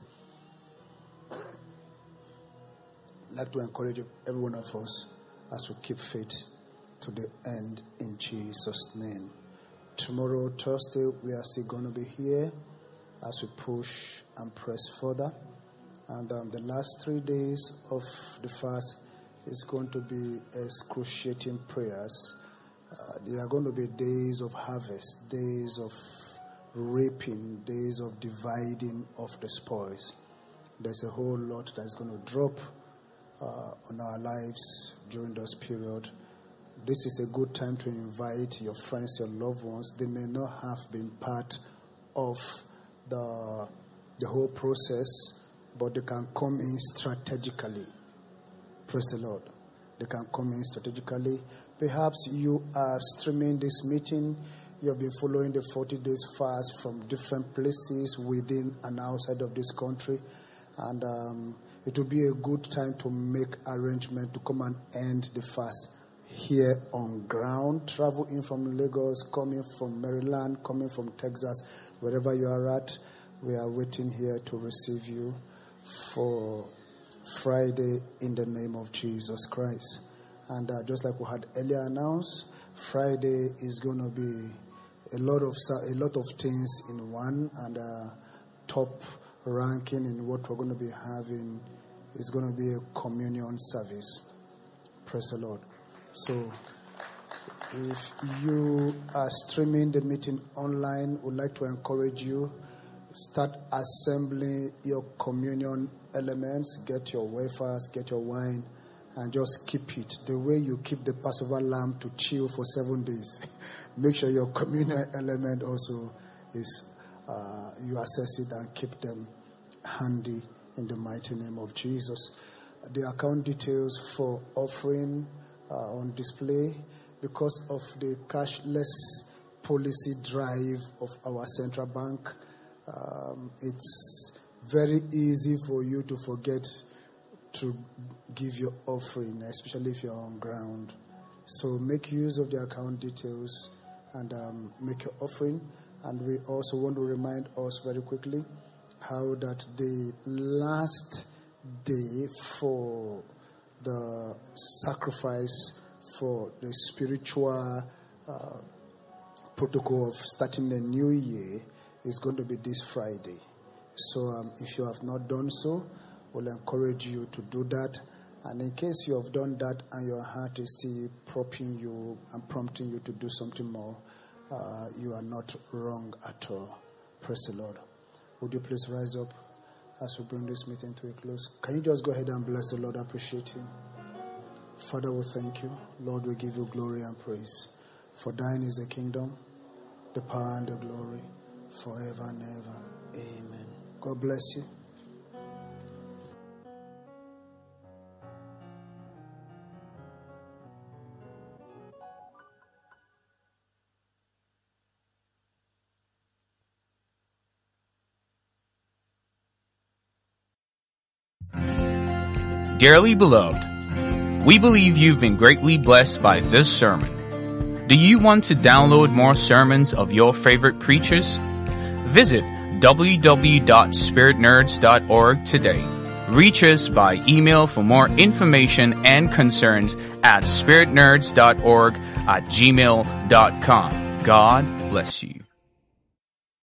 I'd like to encourage every one of us as we keep faith to the end in Jesus' name. Tomorrow, Thursday, we are still going to be here as we push and press further. And the last 3 days of the fast is going to be excruciating prayers. There are going to be days of harvest, days of reaping, days of dividing of the spoils. There's a whole lot that's going to drop on our lives during this period. This is a good time to invite your friends, your loved ones. They may not have been part of the whole process, but they can come in strategically. Praise the Lord. They can come in strategically. Perhaps you are streaming this meeting. You have been following the 40 days fast from different places within and outside of this country. And it will be a good time to make arrangement to come and end the fast here on ground. Travel in from Lagos, coming from Maryland, coming from Texas, wherever you are at. We are waiting here to receive you for Friday in the name of Jesus Christ. And just like we had earlier announced, Friday is going to be a lot of things in one, and top ranking in what we're going to be having is going to be a communion service. Praise the Lord. So if you are streaming the meeting online, would like to encourage you, start assembling your communion elements, get your wafers, get your wine, and just keep it. The way you keep the Passover lamb to chill for 7 days. Make sure your communion element also is, you access it and keep them handy in the mighty name of Jesus. The account details for offering are on display. Because of the cashless policy drive of our central bank, it's very easy for you to forget to give your offering, especially if you're on ground. So make use of the account details and make your offering. And we also want to remind us very quickly how that the last day for the sacrifice for the spiritual protocol of starting the new year is going to be this Friday. So if you have not done so, we'll encourage you to do that. And in case you have done that and your heart is still prompting you to do something more, you are not wrong at all. Praise the Lord. Would you please rise up as we bring this meeting to a close? Can you just go ahead and bless the Lord? Appreciate him. Father, we thank you. Lord, we give you glory and praise. For thine is the kingdom, the power and the glory, forever and ever. Amen. God bless you. Dearly beloved, we believe you've been greatly blessed by this sermon. Do you want to download more sermons of your favorite preachers? Visit www.spiritnerds.org today. Reach us by email for more information and concerns at spiritnerds.org@gmail.com. God bless you.